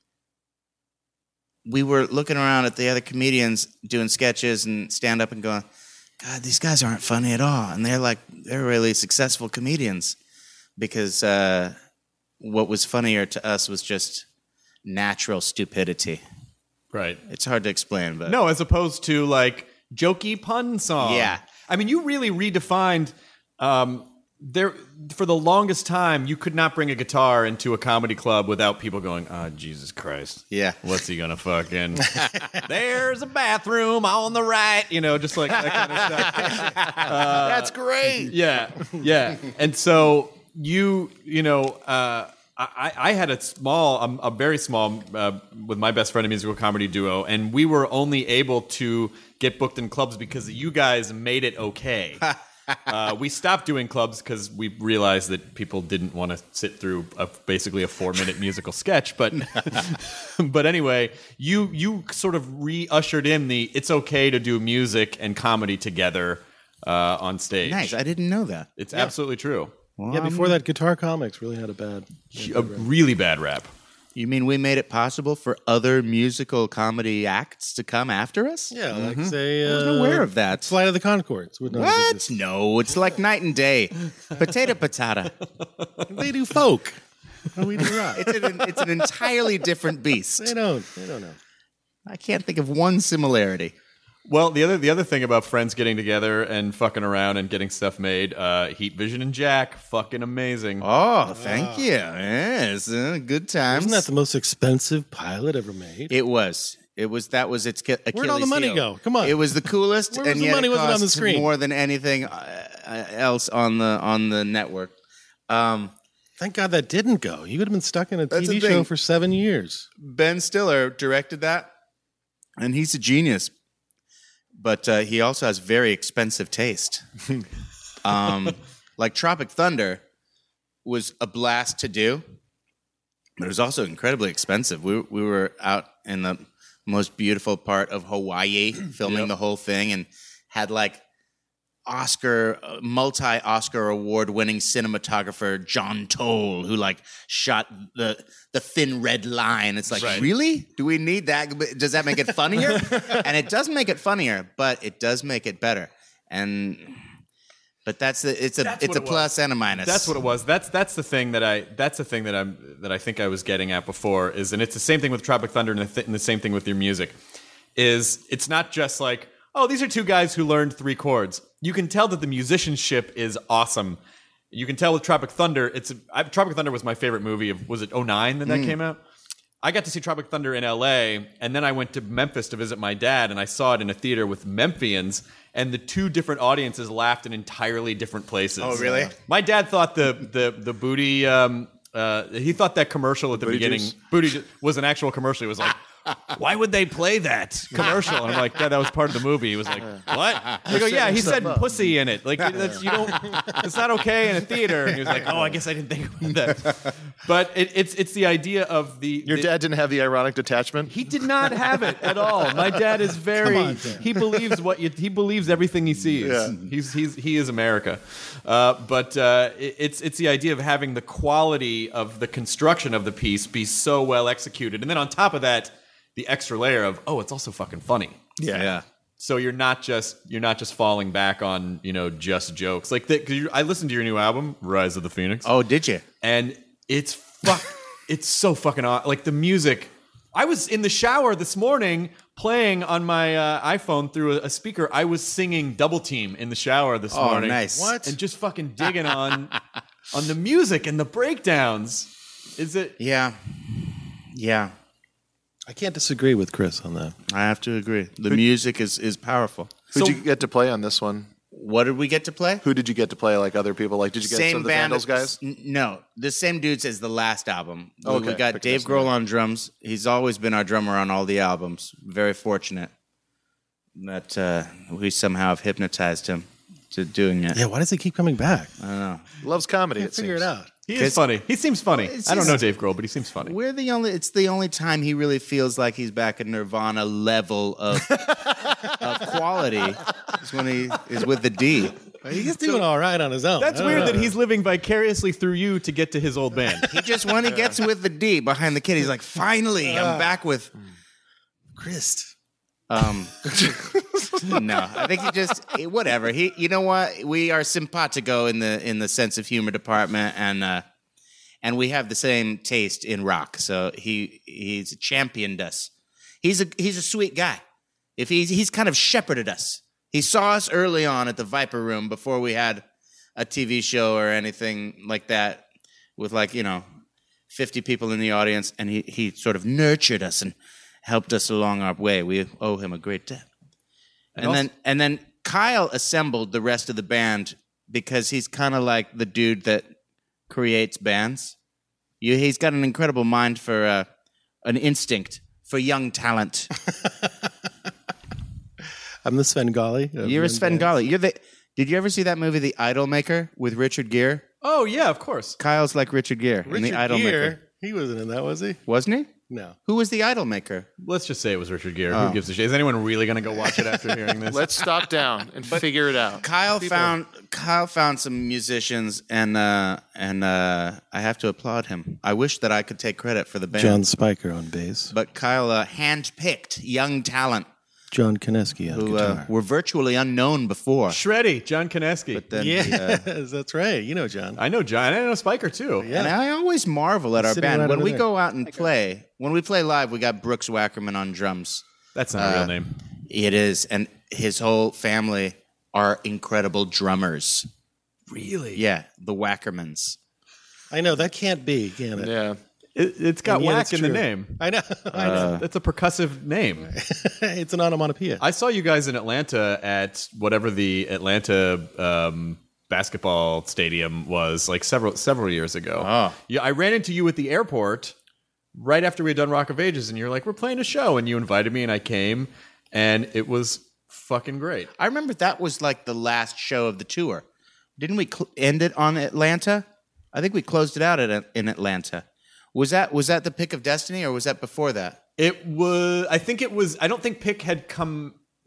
we were looking around at the other comedians doing sketches and stand up and going, God, these guys aren't funny at all. And they're like, they're really successful comedians because uh, what was funnier to us was just natural stupidity. Right. It's hard to explain, but No, as opposed to like jokey pun song. Yeah. I mean, you really redefined um, there for the longest time. You could not bring a guitar into a comedy club without people going, "Oh, Jesus Christ! Yeah. What's he gonna fucking?" There's a bathroom on the right. You know, just like that kind of stuff. that's great. Yeah, yeah. And so you, you know, uh, I, I had a small, a, a very small, uh, with my best friend, a musical comedy duo, and we were only able to get booked in clubs because you guys made it okay. uh, we stopped doing clubs because we realized that people didn't want to sit through a, basically a four-minute musical sketch. But, but anyway, you you sort of re-ushered in the it's okay to do music and comedy together uh, on stage. Nice. I didn't know that. It's absolutely true. Yeah, before that, Guitar Comics really had a bad. A really bad rap. You mean we made it possible for other musical comedy acts to come after us? Yeah, like say. I Uh, wasn't aware of that. Flight of the Conchords. would not What? exist. No, it's like night and day. Potato, potato. They do folk. And we do rock. It's an, it's an entirely different beast. They don't. They don't know. I can't think of one similarity. Well, the other the other thing about friends getting together and fucking around and getting stuff made, uh, Heat Vision and Jack, fucking amazing. Oh, thank you. Yes, uh, good times. Isn't that the most expensive pilot ever made? It was. It was. That was its Achilles Where'd all the money heel. go? Come on. It was the coolest, Where was and the yet money it wasn't on the cost screen? more than anything uh, else on the on the network. Um, Thank God that didn't go. You would have been stuck in a That's T V the show thing. for seven years. Ben Stiller directed that, and he's a genius. But uh, he also has very expensive taste. um, like Tropic Thunder was a blast to do, but it was also incredibly expensive. We we were out in the most beautiful part of Hawaii filming the whole thing, and had like Oscar, uh, multi-Oscar award-winning cinematographer John Toll, who like shot the the Thin Red Line. It's like, Right. really? Do we need that? Does that make it funnier? And it does make it funnier, but it does make it better. And but that's the, it's a That's it's what a it plus was. and a minus. That's what it was. That's that's the thing that I that's the thing that I'm that I think I was getting at before is, and it's the same thing with Tropic Thunder and the, th- and the same thing with your music, is it's not just like, oh, these are two guys who learned three chords. You can tell that the musicianship is awesome. You can tell with Tropic Thunder. It's I, Tropic Thunder was my favorite movie of was it oh nine that that came out. I got to see Tropic Thunder in L A, and then I went to Memphis to visit my dad, and I saw it in a theater with Memphians, and the two different audiences laughed in entirely different places. Oh, really? My dad thought the the the booty. Um, uh, he thought that commercial at the Booty beginning, juice? booty ju- was an actual commercial. He was like, "Why would they play that commercial?" And I'm like, "Dad, that was part of the movie." He was like, "What?" I go, "Yeah, he said pussy in it. Like that's, you don't. It's not okay in a theater." And he was like, "Oh, I guess I didn't think about that." But it, it's it's the idea of the Your the- dad didn't have the ironic detachment? He did not have it at all. My dad is very. Come on, Dad. He believes what you, he believes everything he sees. Yeah. He's he's he is America, uh, but uh, it, it's it's the idea of having the quality of the construction of the piece be so well executed, and then on top of that, the extra layer of oh, it's also fucking funny. Yeah. yeah. So you're not just you're not just falling back on you know just jokes like that. Cause I listened to your new album, Rise of the Phoenix. Oh, did you? And it's fuck, it's so fucking aw- like the music. I was in the shower this morning playing on my uh, iPhone through a, a speaker. I was singing Double Team in the shower this Oh, morning. nice. What? And just fucking digging on on the music and the breakdowns. Is it? Yeah. Yeah. I can't disagree with Chris on that. I have to agree. The music is, is powerful. Who'd So- you get to play on this one? What did we get to play? Who did you get to play? Like other people? Like, did you get some of the Vandals guys? N- No, the same dudes as the last album. We- Okay, we got picked Dave this Grohl one. on drums. He's always been our drummer on all the albums. Very fortunate that uh, we somehow have hypnotized him to doing it. Yeah, why does he keep coming back? Loves comedy. Can't It figure seems. it out. He Chris- is funny. He seems funny. it's I don't know just- Dave Grohl, but he seems funny. We're the only. It's the only time he really feels like he's back at Nirvana level of of quality. Is when he is with the D. He's doing all right on his own. That's I don't weird know. that he's living vicariously through you to get to his old band. He just when he gets with the D behind the kid, he's like, finally, I'm back with. Chris. Um, no, I think he just whatever. He, you know what? We are simpatico in the in the sense of humor department, and uh, and we have the same taste in rock. So he he's championed us. He's a he's a sweet guy. If he's he's kind of shepherded us. He saw us early on at the Viper Room before we had a T V show or anything like that, with like you know fifty people in the audience, and he he sort of nurtured us and helped us along our way. We owe him a great debt. And, also- then and then Kyle assembled the rest of the band because he's kind of like the dude that creates bands. You, he's got an incredible mind for uh, an instinct for young talent. I'm the Svengali. of You're a Young Svengali. You're the. Did you ever see that movie, The Idolmaker, with Richard Gere? Oh yeah, of course. Kyle's like Richard Gere Bands. in The Richard Idolmaker. Gere, he wasn't in that, was he? Wasn't he? No. Who was The Idolmaker? Let's just say it was Richard Gere. Oh. Who gives a shit? Is anyone really going to go watch it after hearing this? Let's stop down and figure it out. Kyle found Kyle found some musicians, and uh, and uh, I have to applaud him. I wish that I could take credit for the band, John Spiker on bass. but Kyle uh, handpicked young talent John Kineski on who guitar. uh, were virtually unknown before. Shreddy, John Kineski. But then, yes, he, uh, that's right. You know John. I know John. I know Spiker too. Yeah. and I always marvel at our Sitting band right when over we there. go out and play. When we play live, we got Brooks Wackerman on drums. That's not a Uh, real name. It is, and his whole family are incredible drummers. Really? Yeah, the Wackermans. I know that can't be, can it? Yeah. It, it's got And yet whack it's in the true. name. I know. I know. That's a percussive name. It's an onomatopoeia. I saw you guys in Atlanta at whatever the Atlanta um, basketball stadium was, like several several years ago. Oh. Yeah, I ran into you at the airport right after we had done Rock of Ages, and you're like, "We're playing a show," and you invited me, and I came, and it was fucking great. I remember that was like the last show of the tour. Didn't we cl- end it on Atlanta? I think we closed it out at, in Atlanta. Was that was that the Pick of Destiny, or was that before that? It was. I think it was. I don't think Pick had come.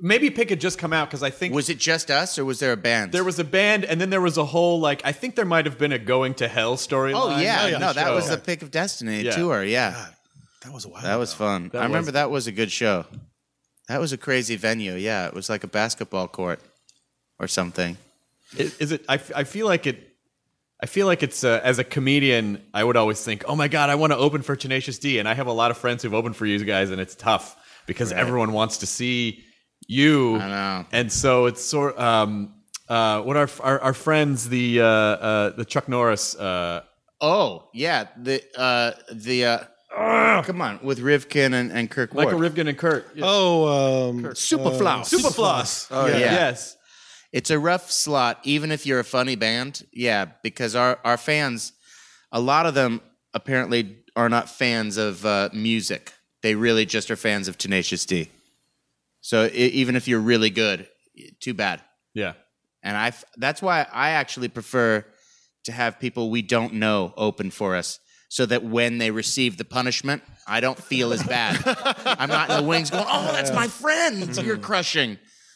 maybe Pick had just come out because I think Was it just us or was there a band? there was a band and then there was a whole like I think there might have been a Going to Hell storyline. Oh yeah, yeah, no, that show. was the Pick of Destiny Yeah. tour. Yeah, God, that was a while that was ago. fun. That I remember was- that was a good show. That was a crazy venue. Yeah, it was like a basketball court or something. Is, is it? I, f- I feel like it. I feel like it's uh, as a comedian, I would always think, oh my god, I want to open for Tenacious D, and I have a lot of friends who've opened for you guys, and it's tough because everyone wants to see you. I know. And so it's sort. Um, uh, what our, our our friends the uh, uh, the Chuck Norris. Uh, Oh yeah, the uh, the uh, come on with Rivkin and, and Kirk Ward. Michael Rivkin and Kurt. Oh, um, Superfloss. Superfloss. Oh, yeah. Yes. It's a rough slot, even if you're a funny band. Yeah, because our, our fans, a lot of them apparently are not fans of uh, music. They really just are fans of Tenacious D. So I even if you're really good, too bad. Yeah. And I that's why I actually prefer to have people we don't know open for us, so that when they receive the punishment, I don't feel as bad. I'm not in the wings going, "Oh, that's my friend you're crushing."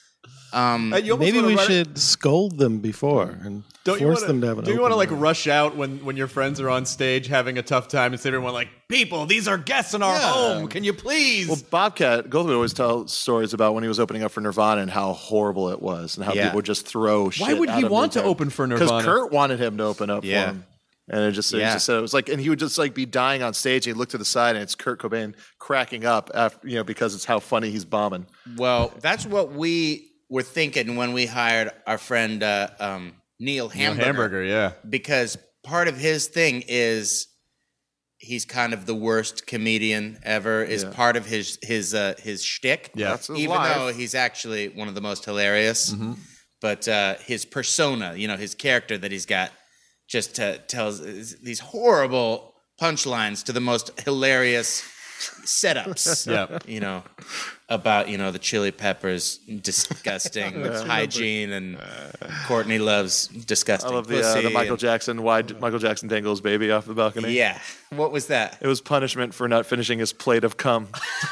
Um, Uh, you almost maybe wanna we run it- should scold them before and Don't you force wanna, them to have an Do you open want to like mic. rush out when, when your friends are on stage having a tough time and say to everyone like, people, these are guests in our Yeah. home. Can you please? Well, Bobcat Goldthwait always tells stories about when he was opening up for Nirvana and how horrible it was, and how Yeah. people would just throw shit. Why would at he him want to anytime. open for Because Nirvana? Kurt wanted him to open up Yeah. for him. And it just, it Yeah. just said it was like, and he would just like be dying on stage. And he'd look to the side, and it's Kurt Cobain cracking up after, you know, because it's how funny he's bombing. Well, that's what we were thinking when we hired our friend uh, um, Neil Hamburger. Hamburger, yeah. Because part of his thing is he's kind of the worst comedian ever. Is Yeah. part of his his uh, his shtick. Yeah. That's his Even life. though he's actually one of the most hilarious, but uh, his persona, you know, his character that he's got, just uh, tells these horrible punchlines to the most hilarious setups. Yeah. You know, about, you know, the Chili Peppers disgusting hygiene, and Courtney loves disgusting I love the uh, pussy the Michael and- Jackson, why Michael Jackson dangles baby off the balcony. Yeah. What was that? It was punishment for not finishing his plate of cum.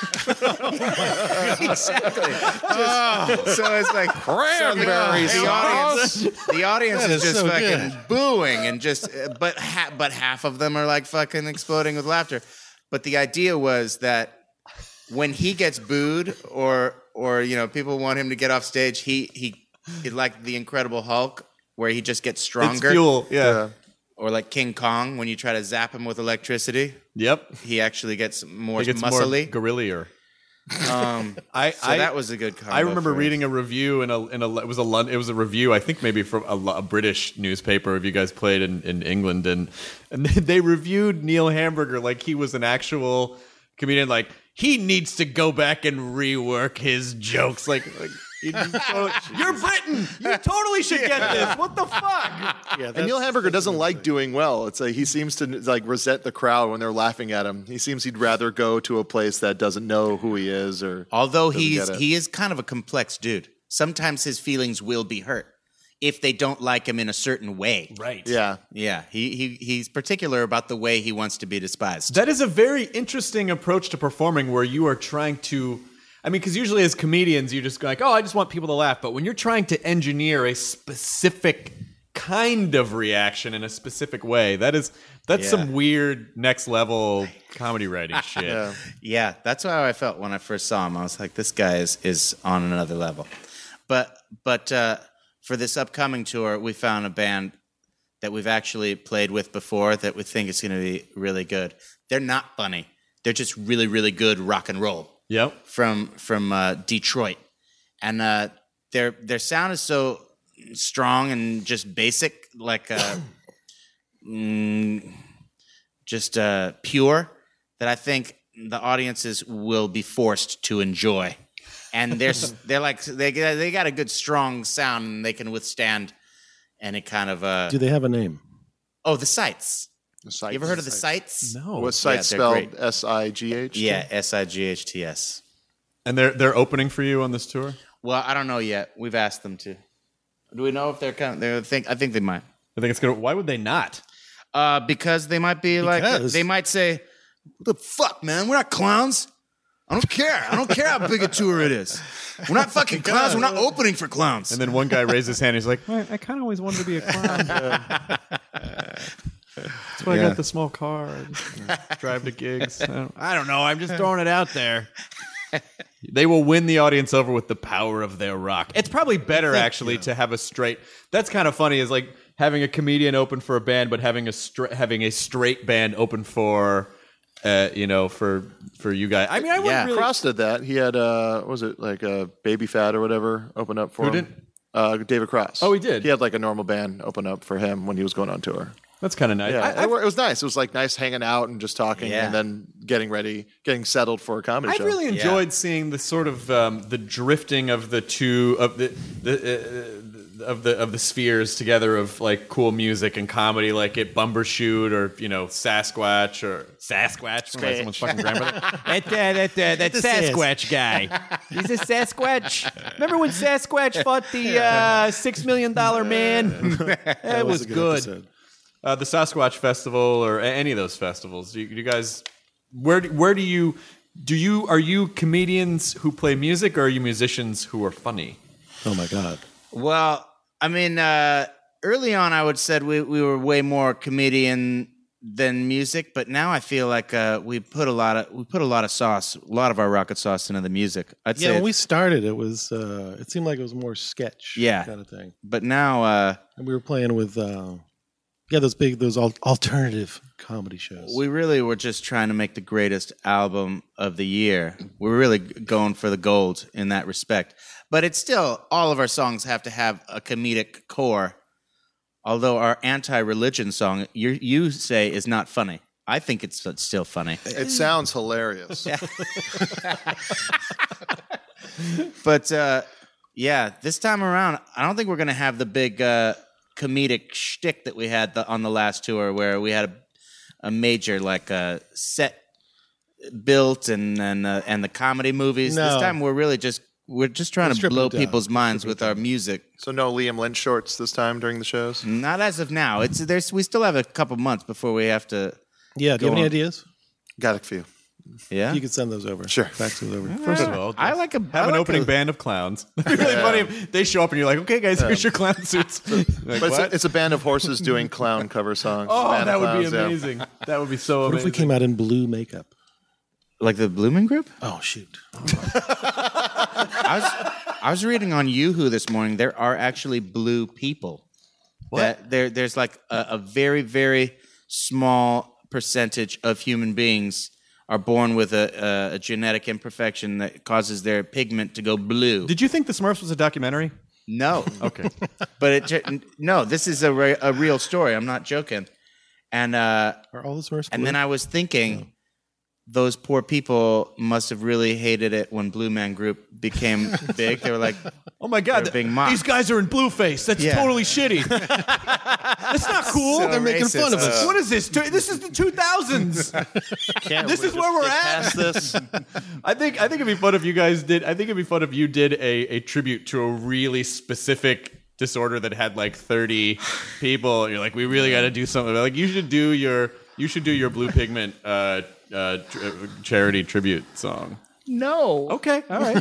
Exactly. Just- so it's like Cranberry the audience, the audience That is is just so fucking good. booing and just, but ha- but half of them are like fucking exploding with laughter. But the idea was that when he gets booed, or or you know, people want him to get off stage, he he, he like the Incredible Hulk, where he just gets It's stronger, fuel, yeah. or like King Kong when you try to zap him with electricity, Yep. he actually gets more It gets muscly. more gorillier. um, I, so I, that was a good combo. I remember for reading a review in a in a it was a Lon- it was a review I think maybe from a, a British newspaper if you guys played in, in England, and and they reviewed Neil Hamburger like he was an actual comedian, like he needs to go back and rework his jokes, like, like you totally, you're Britain, you totally should get this, what the fuck. Yeah, And Neil Hamburger doesn't like doing well. It's like he seems to like resent the crowd when they're laughing at him. He seems he'd rather go to a place that doesn't know who he is, or Although doesn't he's get it. he is kind of a complex dude. Sometimes his feelings will be hurt if they don't like him in a certain way. Right. Yeah. Yeah. He he he's particular about the way he wants to be despised. That is a very interesting approach to performing, where you are trying to, I mean, because usually as comedians, you just go like, oh, I just want people to laugh. But when you're trying to engineer a specific kind of reaction in a specific way, that is, that's Yeah. some weird next level comedy writing shit. yeah. Yeah, that's how I felt when I first saw him. I was like, this guy is, is on another level. But but uh, for this upcoming tour, we found a band that we've actually played with before that we think is going to be really good. They're not funny. They're just really, really good rock and roll Yep. from from uh, Detroit, and uh, their their sound is so strong and just basic, like uh, mm, just uh, pure, that I think the audiences will be forced to enjoy. And they're s- they're like they got- they got a good strong sound, and they can withstand any kind of uh Do they have a name? oh the Sights. The Sights. You ever heard of the Sights? No. What's site Yeah, they're spelled? great. S I G H? Yeah, S I G H T S. And they're they're opening for you on this tour? Well, I don't know yet. We've asked them to. Do we know if they're coming? They think. I think they might. I think it's gonna. Why would they not? Uh, because they might be like Because- they might say, "What the fuck, man? We're not clowns. I don't care. I don't care how big a tour it is. We're not fucking clowns. We're not opening for clowns. And then one guy raised his hand. He's like, I, I kind of always wanted to be a clown. That's why Yeah. I got the small car. I just, you know, drive to gigs. I don't, I don't know. I'm just throwing it out there. They will win the audience over with the power of their rock. It's probably better, actually, to have a straight. That's kind of funny. Is like having a comedian open for a band, but having a stra- having a straight band open for, uh, you know, for for you guys. I mean, I wouldn't Yeah. really. Cross did that. He had uh, what was it like a uh, Baby Fat or whatever open up for Who him. did? Uh, David Cross. Oh, he did? He had like a normal band open up for him when he was going on tour. That's kind of nice. Yeah, I, it, I've, wa- it was nice. It was like nice hanging out and just talking, Yeah. and then getting ready, getting settled for a comedy I've show. really enjoyed seeing the sort of um, the drifting of the two of the the. Uh, of the of the spheres together of like cool music and comedy, like at Bumbershoot or you know Sasquatch or Sasquatch from like someone's fucking grandmother. That, uh, that, uh, that Sasquatch guy. He's a Sasquatch. Remember when Sasquatch fought the uh, Six Million Dollar Man? That, was, a good. episode. Uh, the Sasquatch Festival or a- any of those festivals. Do you, do you guys where do, where do you do you are you comedians who play music or are you musicians who are funny? Oh my God. Well, I mean, uh, early on, I would said we, we were way more comedian than music, but now I feel like uh, we put a lot of we put a lot of sauce, a lot of our rocket sauce into the music. I'd Yeah, say, when we started, it was uh, it seemed like it was more sketch, Yeah. kind of thing. but now, uh, And we were playing with uh, yeah, those big those al- alternative comedy shows. we really were just trying to make the greatest album of the year. We're really g- going for the gold in that respect. But it's still, all of our songs have to have a comedic core. Although our anti-religion song, you, you say, is not funny. I think it's it's still funny. It sounds hilarious. But, uh, yeah, this time around, I don't think we're going to have the big uh, comedic shtick that we had the, on the last tour where we had a, a major, like, uh, set built and and, uh, and the comedy movies. No. This time we're really just... We're just trying We're to stripping blow it down. people's minds Stripping with it our down. music. So no Liam Lynch shorts this time during the shows. Not as of now. It's there's we still have a couple months before we have to. yeah, do you have Go any on. ideas? Got a few. Yeah, You could send those over. Sure. Fax those over. First of all, I like a have I an like opening a- band of clowns. It'd be really funny if they show up and you're like, okay, guys, here's your clown suits. Like, But it's what? a, it's a band of horses doing clown cover songs. oh, Band that of would be clowns, yeah. amazing. That would be so What if amazing. we came out in blue makeup? like the Blooming Group. Oh shoot! I was I was reading on YooHoo this morning. There are actually blue people. What? That there there's like a, a very very small percentage of human beings are born with a, a, a genetic imperfection that causes their pigment to go blue. Did you think the Smurfs was a documentary? No. Okay. But it ju- no, this is a re- a real story. I'm not joking. And uh, Are all the Smurfs and blue? then I was thinking, those poor people must have really hated it when Blue Man Group became big. They were like, Oh my God! They're being mocked. These guys are in blueface. That's Yeah. totally shitty. That's not cool. So They're making fun of racist. us. What is this? This is the two thousands. Can't This we is just where we're get at? Past this. I think I think it'd be fun if you guys did. I think it'd be fun if you did a, a tribute to a really specific disorder that had like thirty people. You're like, we really got to do something. Like you should do your you should do your blue pigment uh, uh, tr- charity tribute song. no. Okay, all right.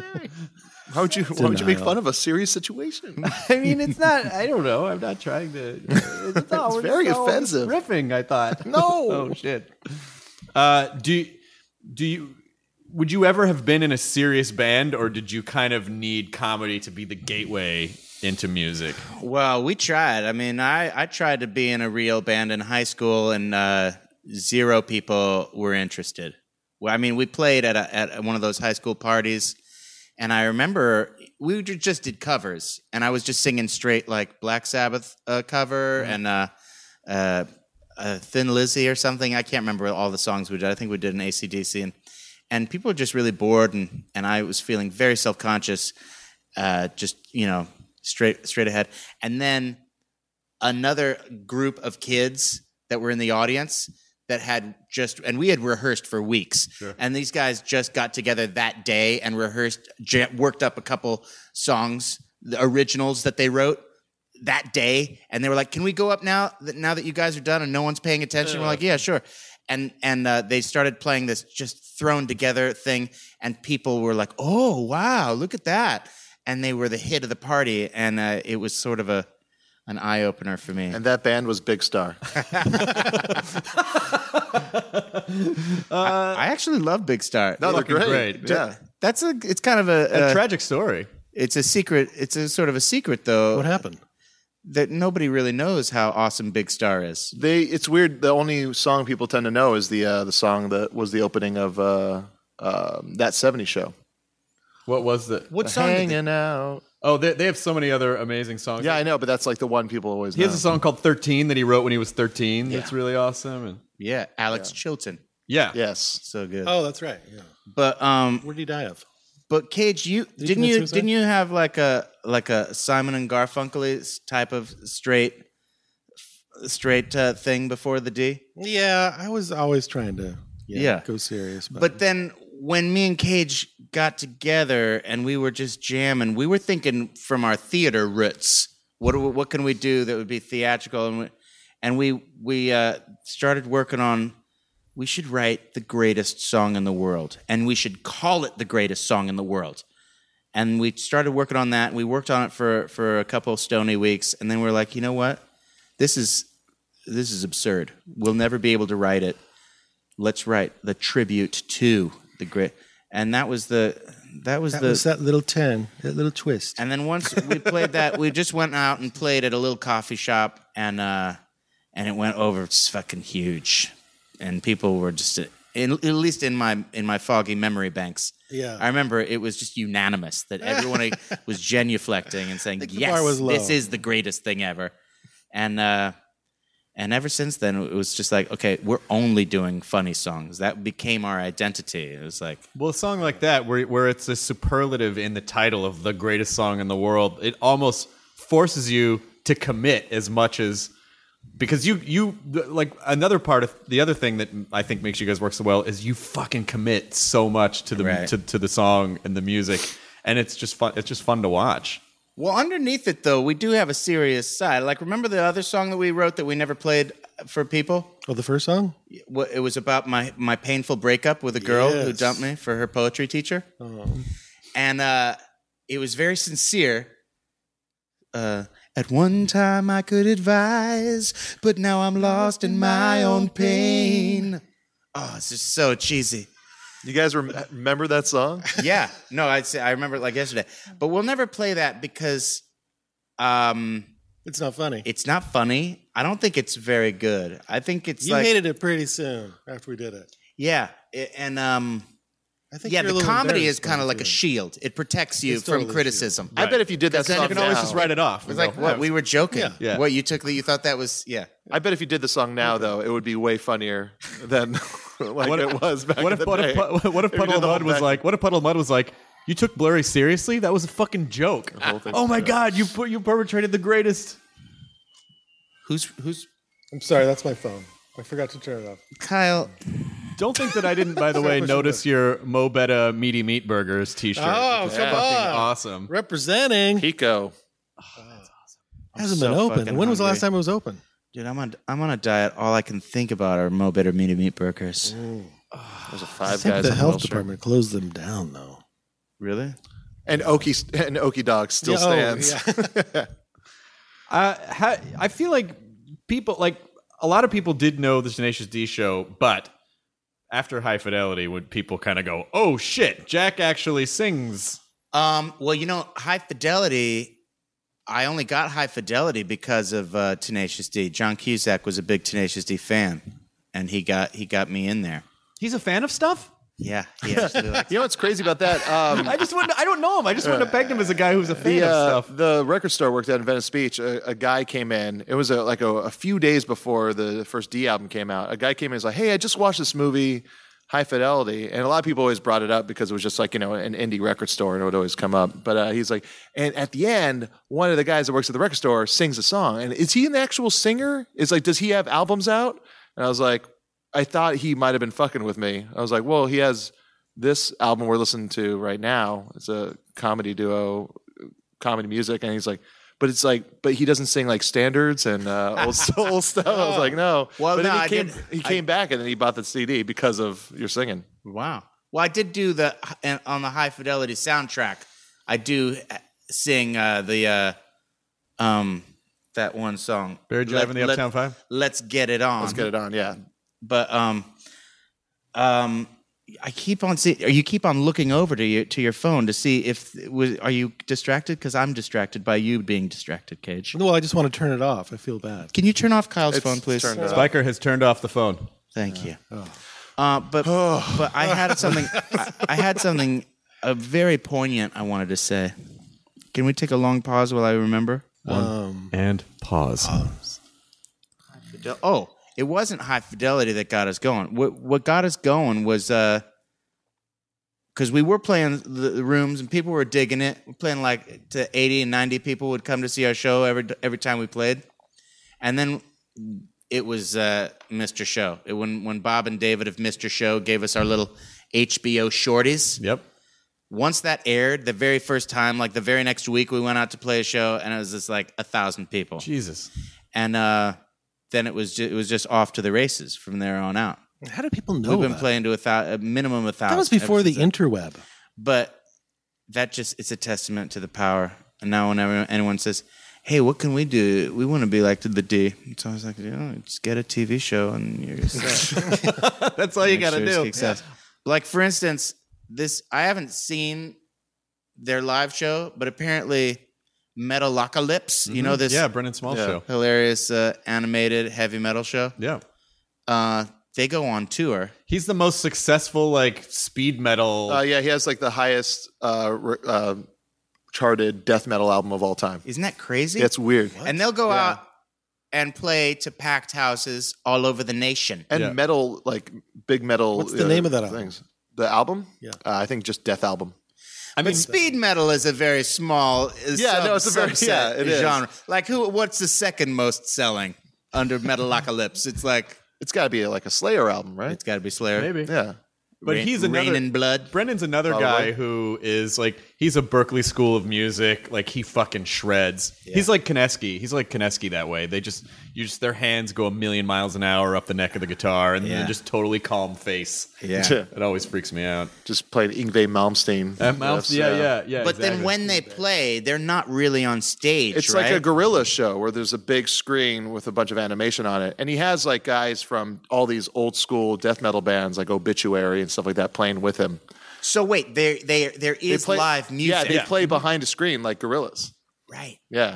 How would you? Why would you make fun of a serious situation? I mean, it's not. I don't know. I'm not trying to. It's, all, It's very all offensive. Riffing. I thought. No. Oh shit. Uh, do do you? Would you ever have been in a serious band, or did you kind of need comedy to be the gateway into music? Well, we tried. I mean, I, I tried to be in a real band in high school, and uh, zero people were interested. Well, I mean, we played at a, at one of those high school parties, and I remember we ju- just did covers, and I was just singing straight like Black Sabbath uh, cover and uh, uh, uh, Thin Lizzy or something. I can't remember all the songs we did. I think we did an A C D C, and and people were just really bored, and, and I was feeling very self-conscious, uh, just, you know, straight straight ahead. And then another group of kids that were in the audience that had just, and we had rehearsed for weeks. Sure. And these guys just got together that day and rehearsed, j- worked up a couple songs, the originals that they wrote that day. And they were like, can we go up now that now that you guys are done and no one's paying attention? We're like, yeah, sure. And and uh, they started playing this just thrown together thing, and people were like, "Oh wow, look at that!" And they were the hit of the party, and uh, it was sort of a an eye opener for me. And that band was Big Star. I, I actually love Big Star. No, they're great. great. Yeah. That's a. It's kind of a, A a tragic story. It's a secret. It's a sort of a secret, though. What happened? That nobody really knows how awesome Big Star is. They. It's weird. The only song people tend to know is the uh, the song that was the opening of uh, uh, That seventies Show. What was the What song? did Hanging out. Oh, they, they have so many other amazing songs. Yeah, I know, but that's like the one people always He know. has a song called thirteen that he wrote when he was thirteen. Yeah. That's really awesome. And they- Yeah, Alex Chilton. yeah. Yes. So good. Oh, that's right. Yeah. But um, What did he die of? but Cage, you he didn't commit you suicide? didn't you have like a like a Simon and Garfunkel type of straight straight uh, thing before the D? Yeah, I was always trying to yeah, Yeah. go serious. About But it. then when me and Cage got together and we were just jamming, we were thinking from our theater roots, what do we- what can we do that would be theatrical? And we, and we we uh, started working on. We should write the greatest song in the world, and we should call it the greatest song in the world. And we started working on that. We worked on it for for a couple of stony weeks, and then we we're like, you know what? This is this is absurd. We'll never be able to write it. Let's write the tribute to the great. And that was the that was that the was that little turn, that little twist. and then once we played that, we just went out and played at a little coffee shop, and uh, and it went over. It's fucking huge, and people were just, in, at least in my in my foggy memory banks. Yeah. I remember it was just unanimous that everyone was genuflecting and saying, think the "Yes, bar was low." this is the greatest thing ever." And uh, and ever since then, it was just like, okay, we're only doing funny songs. That became our identity. It was like, Well, a song like that, where where it's a superlative in the title of the greatest song in the world, it almost forces you to commit as much as because you you like another part of the other thing that I think makes you guys work so well is you fucking commit so much to the Right. to, to the song and the music, and it's just fun. It's just fun to watch. well, underneath it though, we do have a serious side. Like, remember the other song that we wrote that we never played for people? Oh, the first song? What- It was about my my painful breakup with a girl who Yes. dumped me for her poetry teacher, and uh, it was very sincere. Uh, At one time I could advise, but now I'm lost in my own pain. Oh, it's just so cheesy. You guys rem- remember that song? Yeah, no, I'd say I remember it like yesterday. But we'll never play that because um, It's not funny. it's not funny. I don't think it's very good. I think it's You like hated it pretty soon after we did it. yeah, it, and um, I think yeah, you're a the little comedy is embarrassed kind by of it, like a too. shield. It protects you It's from totally a criticism. I bet if you did that Because then song you You can always now, just write it off. It's like what we were joking. Yeah. Yeah. What you took that you thought that was yeah. I bet if you did the song now, though, it would be way funnier than like What if- it was back What in if the what day. if, pu- what if you Puddle did of the whole Mud was back- like? What if Puddle of Mud was like? You took Blurry seriously? That was a fucking joke. whole thing's Oh my a joke. god, you put you perpetrated the greatest. Who's who's I'm sorry, that's my phone. I forgot to turn it off. Kyle? Don't think that I didn't, by the way, Push it notice your Mo Betta Meaty Meat Burgers T-shirt. Oh, which is come fucking on. awesome! Representing. Pico. Hasn't so been open. fucking When was the hungry. last time it was open? Dude, I'm on I'm on a diet. All I can think about are Mo Better Meaty Meat Burgers. There's a I five think guys the in health Wilshire. department closed them down, though. Really? And Okie and Okie Dog still Yeah, oh, stands. yeah. Uh, ha- I feel like people, like a lot of people, did know the Tenacious D show, but after High Fidelity, would people kind of go, "Oh shit, Jack actually sings"? Um, well, you know, High Fidelity, I only got High Fidelity because of uh, Tenacious D. John Cusack was a big Tenacious D fan, and he got he got me in there. He's a fan of stuff. Yeah, he actually likes You know what's crazy about that? Um, I just wouldn't. I don't know him. I just wouldn't have pegged him as a guy who's a fan the, uh, of stuff. the record store I worked at in Venice Beach. A, a guy came in. It was a, like a, a few days before the first D album came out. A guy came in and was like, "Hey, I just watched this movie, High Fidelity," and a lot of people always brought it up because it was just like, you know, an indie record store and it would always come up. But uh, he's like, and at the end, one of the guys that works at the record store sings a song. And is he an actual singer? It's like, does he have albums out? And I was like, I thought he might have been fucking with me. I was like, well, he has this album we're listening to right now. It's a comedy duo, comedy music. And he's like, but it's like, but he doesn't sing like standards and uh, old soul stuff. I was like, no. Well, but no, then I he came, did- he came back and then he bought the C D because of your singing. Wow. Well, I did do the and on the High Fidelity soundtrack. I do sing uh, the uh, um that one song. Barry Jive and the Uptown Five? Let's Get It On. Let's get it on. Yeah. But um, um, I keep on see. Or you keep on looking over to your to your phone to see if was. Are you distracted? Because I'm distracted by you being distracted, Cage. Well, I just want to turn it off. I feel bad. Can you turn off Kyle's It's phone, please? turned off. Spiker has turned off the phone. Thank you. Uh, but but I had something. I, I had something uh, very poignant. I wanted to say. Can we take a long pause while I remember? Um, And pause. Fidel- Oh, it wasn't High Fidelity that got us going. What what got us going was because we were playing the, the rooms and people were digging it. We're playing like to eighty and ninety people would come to see our show every every time we played, and then it was uh, Mister Show. It, when when Bob and David of Mister Show gave us our little H B O shorties. Yep. Once that aired, the very first time, like the very next week, we went out to play a show, and it was just like a thousand people. Jesus. And uh, then it was ju- it was just off to the races from there on out. how do people know We've been about playing to a, thou- a minimum of a thousand. That was before ever the since then. interweb. But that just it's a testament to the power. And now whenever anyone says, "Hey, what can we do? We want to be like to the D," it's always like, you know, just get a T V show and you're set. That's all you Make got to sure it's do. success. Like for instance, this I haven't seen their live show, but apparently Metalocalypse, you know this Yeah, Brendan Small Yeah. show. hilarious uh, animated heavy metal show. Yeah. Uh, they go on tour. He's the most successful, like, speed metal. Uh, yeah, he has like the highest uh, re- uh, charted death metal album of all time. Isn't that crazy? It's weird. And they'll go Yeah. out and play to packed houses all over the nation. And Yeah. metal, like big metal. What's the uh, name of that album? things. The album? Yeah. Uh, I think just Death Album. I mean, But speed metal is a very small uh, Yeah, sub- no, it's a very- subset yeah, it is. genre. Like who? What's the second most selling under Metalocalypse? It's like It's got to be like a Slayer album, right? it's got to be Slayer. maybe. Yeah. But Rain- he's another. Rain and Blood. Brendan's another Probably. guy who is like, he's a Berkeley School of Music. Like, he fucking shreds. He's like Kineski. He's like Kineski that way. They just, you just, their hands go a million miles an hour up the neck of the guitar and Yeah. then just totally calm face. Yeah. It always freaks me out. Just played Yngwie Malmsteen. That mouse, Yes, yeah, yeah, yeah. But then exactly. when they play, they're not really on stage. It's right? like a gorilla show where there's a big screen with a bunch of animation on it. And he has like guys from all these old school death metal bands like Obituary and stuff like that playing with him. So wait, there, there, there They is play, live music, Yeah, they play behind a screen like gorillas. right? Yeah.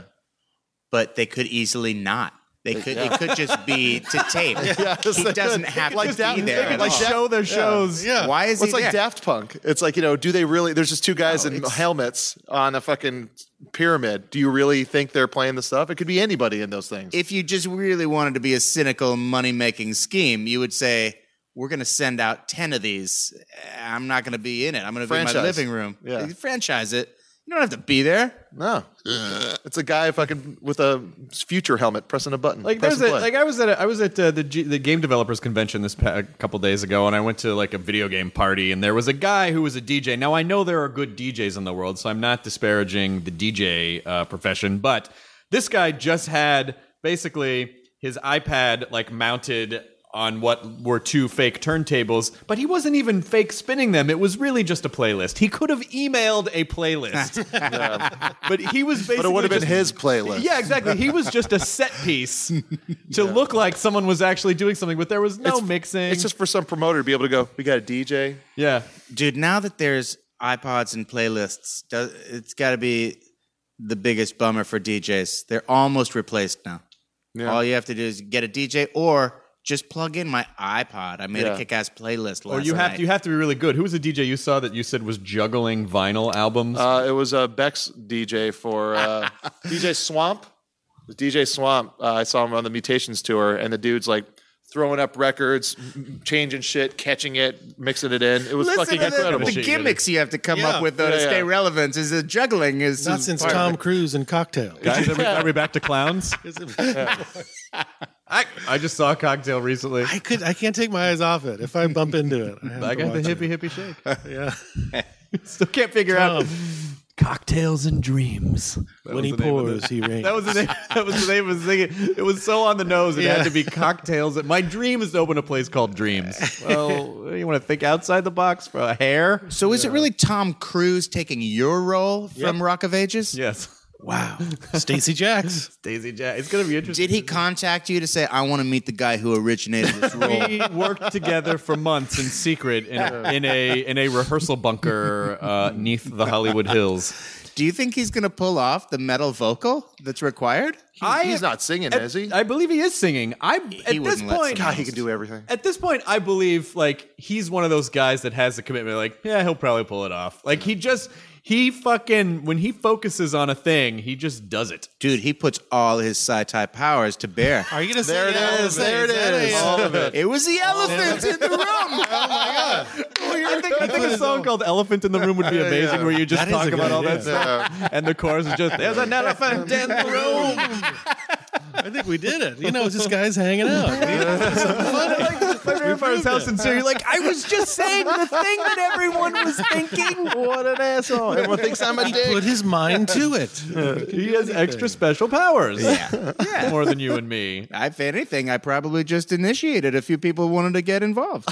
But they could easily not. They could. It could just be to tape. yes, he they doesn't could. have Like to that- be they there. could at like all. that- show their shows. Yeah. Why is Well, it's he like there? Daft Punk. It's like, you know, do they really, there's just two guys in helmets on a fucking pyramid. Do you really think they're playing the stuff? It could be anybody in those things. If you just really wanted to be a cynical money-making scheme, you would say, we're going to send out ten of these. I'm not going to be in it. I'm going to be in my Franchise. living room. Yeah. You franchise it. You don't have to be there. No. It's a guy fucking with a future helmet pressing a button. Like Press there's and a, play. like I was at a, I was at uh, the G, the game developers convention this pa- a couple days ago, and I went to like a video game party, and there was a guy who was a D J. Now I know there are good D Js in the world, so I'm not disparaging the D J uh, profession, but this guy just had basically his iPad like mounted on what were two fake turntables, but he wasn't even fake spinning them. It was really just a playlist. He could have emailed a playlist, but he was basically. but it would have been just- his playlist. Yeah, exactly. He was just a set piece to look like someone was actually doing something, but there was no It's- mixing. It's just for some promoter to be able to go, we got a D J. yeah. Dude, now that there's iPods and playlists, does, it's got to be the biggest bummer for D Js. They're almost replaced now. Yeah. All you have to do is get a D J or just plug in my iPod. I made Yeah. a kick-ass playlist last Or you have night. to, you have to be really good. Who was the D J you saw that you said was juggling vinyl albums? Uh, it was uh, Beck's D J for uh, D J Swamp. It was D J Swamp. Uh, I saw him on the Mutations tour, and the dude's like throwing up records, m- changing shit, catching it, mixing it in. It was Listen fucking to the, incredible. the gimmicks you have to come Yeah. up with though Yeah, to yeah. stay relevant. Is the juggling is Not is since part of Tom it. Cruise and Cocktail. Guys, are we, are we back to clowns? I, I just saw Cocktail recently. I could. I can't take my eyes off it. If I bump into it, I, have I to got the watch hippie it. hippie shake. Yeah. Still can't figure out. Tom. Cocktails and Dreams. When he pours, he rains. That was the name. That was the name of the thing. It was so on the nose. It Yeah. had to be Cocktails. My dream is to open a place called Dreams. Well, you want to think outside the box for a hair? So is it really Tom Cruise taking your role from Rock of Ages? Yes. Wow. Stacey Jacks. Daisy Jack. It's gonna be interesting. Did he contact you to say, I want to meet the guy who originated this role? We worked together for months in secret in, in a in a rehearsal bunker uh, neath the Hollywood Hills. Do you think he's going to pull off the metal vocal that's required? I, He's not singing, at- is he? I believe he is singing. I at this wouldn't let point, God, he can do everything. At this point, I believe like he's one of those guys that has the commitment. Like, yeah, he'll probably pull it off. Like he just he fucking when he focuses on a thing, he just does it. Dude, he puts all his Psi-Type powers to bear. Are you going to say There it all is, of there it that is. a- All of it. It was the elephant in the room. I think, I think a song called "Elephant in the Room" would be amazing, where you just That is talk a good about all that idea. stuff, and the chorus is just "There's an elephant in the room." I think we did it. You know, it's just guys hanging out. My grandfather's house in Syria. Like I was just saying the thing that everyone was thinking. What an asshole. Everyone thinks I'm a He dick. put his mind to it. He has extra special powers. Yeah. yeah. More than you and me. If anything, I probably just initiated a few people wanted to get involved.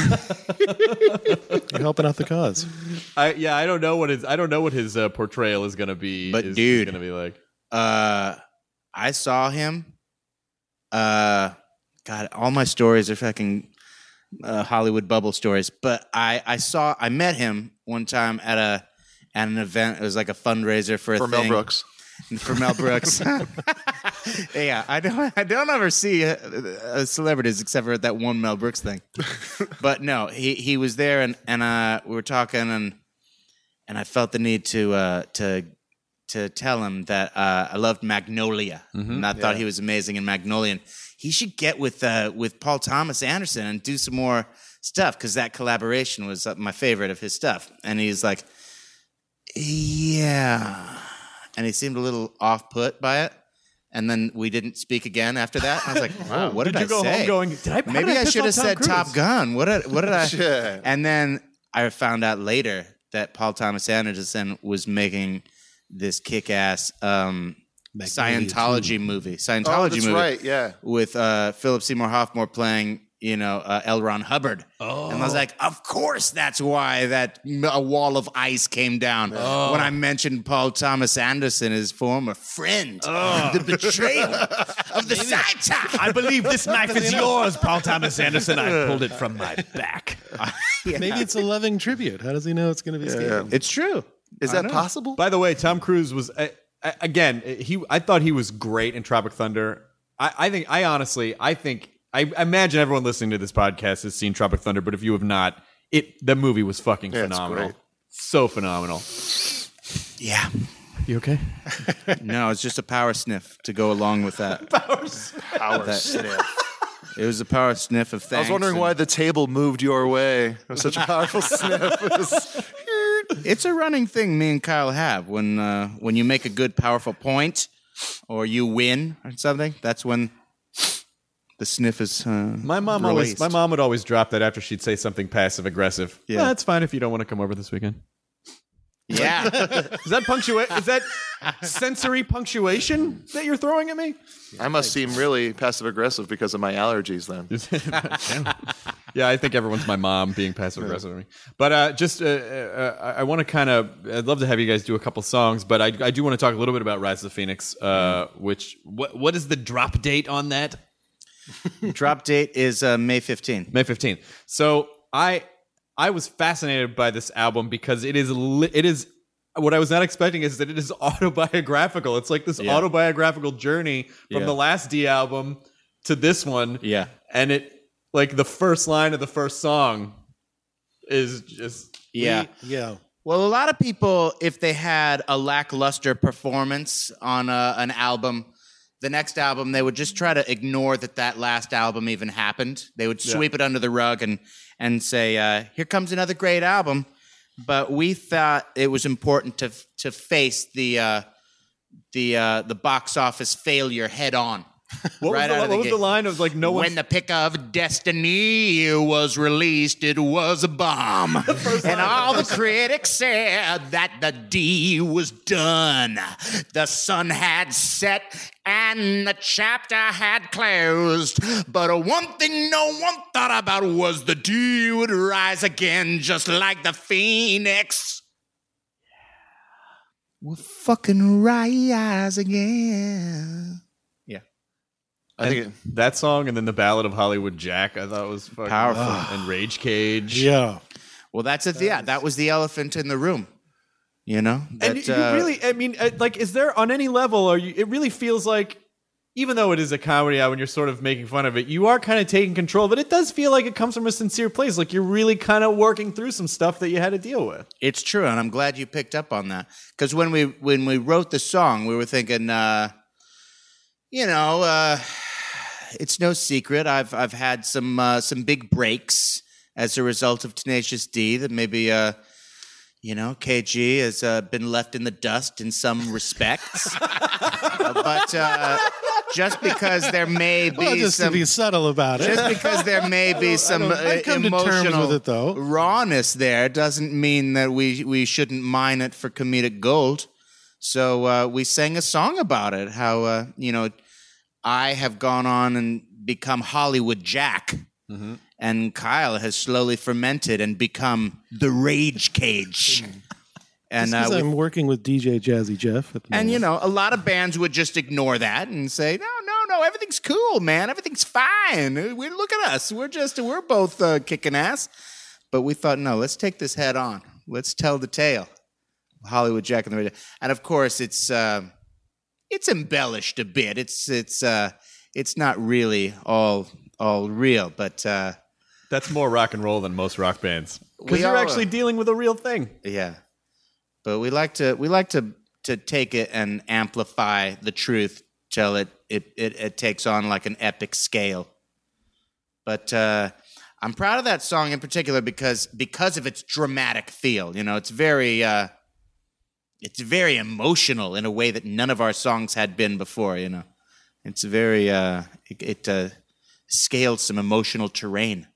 You're helping out the cause. I yeah, I don't know what his I don't know what his uh, portrayal is gonna be. But is, dude- is gonna be like. Uh, I saw him. Uh, God, all my stories are fucking uh, Hollywood bubble stories. But I, I saw, I met him one time at a at an event. It was like a fundraiser for a For thing. Mel Brooks. For Mel Brooks. Yeah, I don't. I don't ever see uh, uh, celebrities except for that one Mel Brooks thing. But no, he he was there, and and uh, we were talking, and and I felt the need to uh, to. to tell him that uh, I loved Magnolia, and I thought he was amazing in Magnolia. And he should get with uh, with Paul Thomas Anderson and do some more stuff, because that collaboration was uh, my favorite of his stuff. And he's like, yeah. And he seemed a little off-put by it. And then we didn't speak again after that. And I was like, wow, what did, Did you I go say? home going, did I, how Maybe did I piss should have off Tom said Cruise? Top Gun. What did, what did I... Shit. And then I found out later that Paul Thomas Anderson was making this kick-ass um, Scientology movie. Scientology Oh, that's movie. right, yeah. With uh, Philip Seymour Hoffman playing, you know, uh, L. Ron Hubbard. Oh. And I was like, of course that's why that m- a wall of ice came down Oh. when I mentioned Paul Thomas Anderson, his former friend. Oh. The betrayal of the Sci-Fi. I believe this knife is yours, Paul Thomas Anderson. I pulled it from my back. Maybe it's a loving tribute. How does he know it's going to be skating? It's true. Is that possible? By the way, Tom Cruise was uh, uh, again. He I thought he was great in Tropic Thunder. I, I think I honestly I think I imagine everyone listening to this podcast has seen Tropic Thunder, but if you have not, it the movie was fucking Yeah, it's phenomenal. great. So phenomenal. Yeah. You okay? No, it's just a power sniff to go along with that. Power That- sniff. It was a power sniff of I thanks. was wondering and- why the table moved your way. It was such a powerful sniff. It was- It's a running thing me and Kyle have. When uh, when you make a good, powerful point, or you win or something, that's when the sniff is uh, My mom released. always my mom would always drop that after she'd say something passive aggressive. Yeah. Yeah, that's fine if you don't want to come over this weekend. Yeah. Is that punctuate? Is that sensory punctuation that you're throwing at me? I must seem really passive aggressive because of my allergies then. Yeah, I think everyone's my mom being passive aggressive at me. But uh, just, uh, uh, I want to kind of, I'd love to have you guys do a couple songs, but I, I do want to talk a little bit about Rise of the Phoenix, uh, which, what what is the drop date on that? Drop date is uh, May fifteenth. May fifteenth. So I I was fascinated by this album because it is li- it is what I was not expecting is that it is autobiographical. It's like this Yeah. autobiographical journey from Yeah. the last D album to this one. Yeah. And it like the first line of the first song is just Yeah. Yeah. Well, a lot of people, if they had a lackluster performance on a, an album, the next album, they would just try to ignore that that last album even happened. They would sweep it under the rug and and say, uh, here comes another great album. But we thought it was important to to face the uh, the uh, the box office failure head on. What, Right was, out the, of what the was gate. the line? It was like, no one. When the pick of destiny was released, it was a bomb. And all the critics said that the D was done. The sun had set and the chapter had closed. But one thing no one thought about was the D would rise again just like the phoenix. We'll fucking rise again. I think it, that song and then the Ballad of Hollywood Jack, I thought was fucking Powerful. And Rage Cage. Yeah. Well, that's it. Yeah, that was the elephant in the room. You know, that, And you, you uh, really, I mean, uh, like, is there on any level, are you? It really feels like, even though it is a comedy album, and you're sort of making fun of it, you are kind of taking control. But it does feel like it comes from a sincere place. Like you're really kind of working through some stuff that you had to deal with. It's true, and I'm glad you picked up on that. Because when we when we wrote the song, we were thinking, uh, you know, uh, it's no secret. I've I've had some uh, some big breaks as a result of Tenacious D. That maybe, uh, you know, K G has uh, been left in the dust in some respects. uh, but uh, just because there may be Well, just some, to be subtle about it. just because there may be some uh, I'd come to terms emotional with it, though. rawness there doesn't mean that we we shouldn't mine it for comedic gold. So uh, we sang a song about it. How uh, you know. I have gone on and become Hollywood Jack, mm-hmm. and Kyle has slowly fermented and become the Rage Cage. And Just 'cause uh, I'm working with D J Jazzy Jeff at the and moment. you know, a lot of bands would just ignore that and say, "No, no, no, everything's cool, man. Everything's fine. We look at us. We're just we're both uh, kicking ass." But we thought, no, let's take this head on. Let's tell the tale. Hollywood Jack and the Radio, and of course, it's. Uh, It's embellished a bit. It's it's uh it's not really all all real, but uh, That's more rock and roll than most rock bands. Because We you're all- actually dealing with a real thing. yeah. But we like to we like to to take it and amplify the truth till it it it, it takes on like an epic scale. But uh, I'm proud of that song in particular because because of its dramatic feel. You know, it's very. Uh, It's very emotional in a way that none of our songs had been before, you know. It's very, uh, it, it uh, scaled some emotional terrain.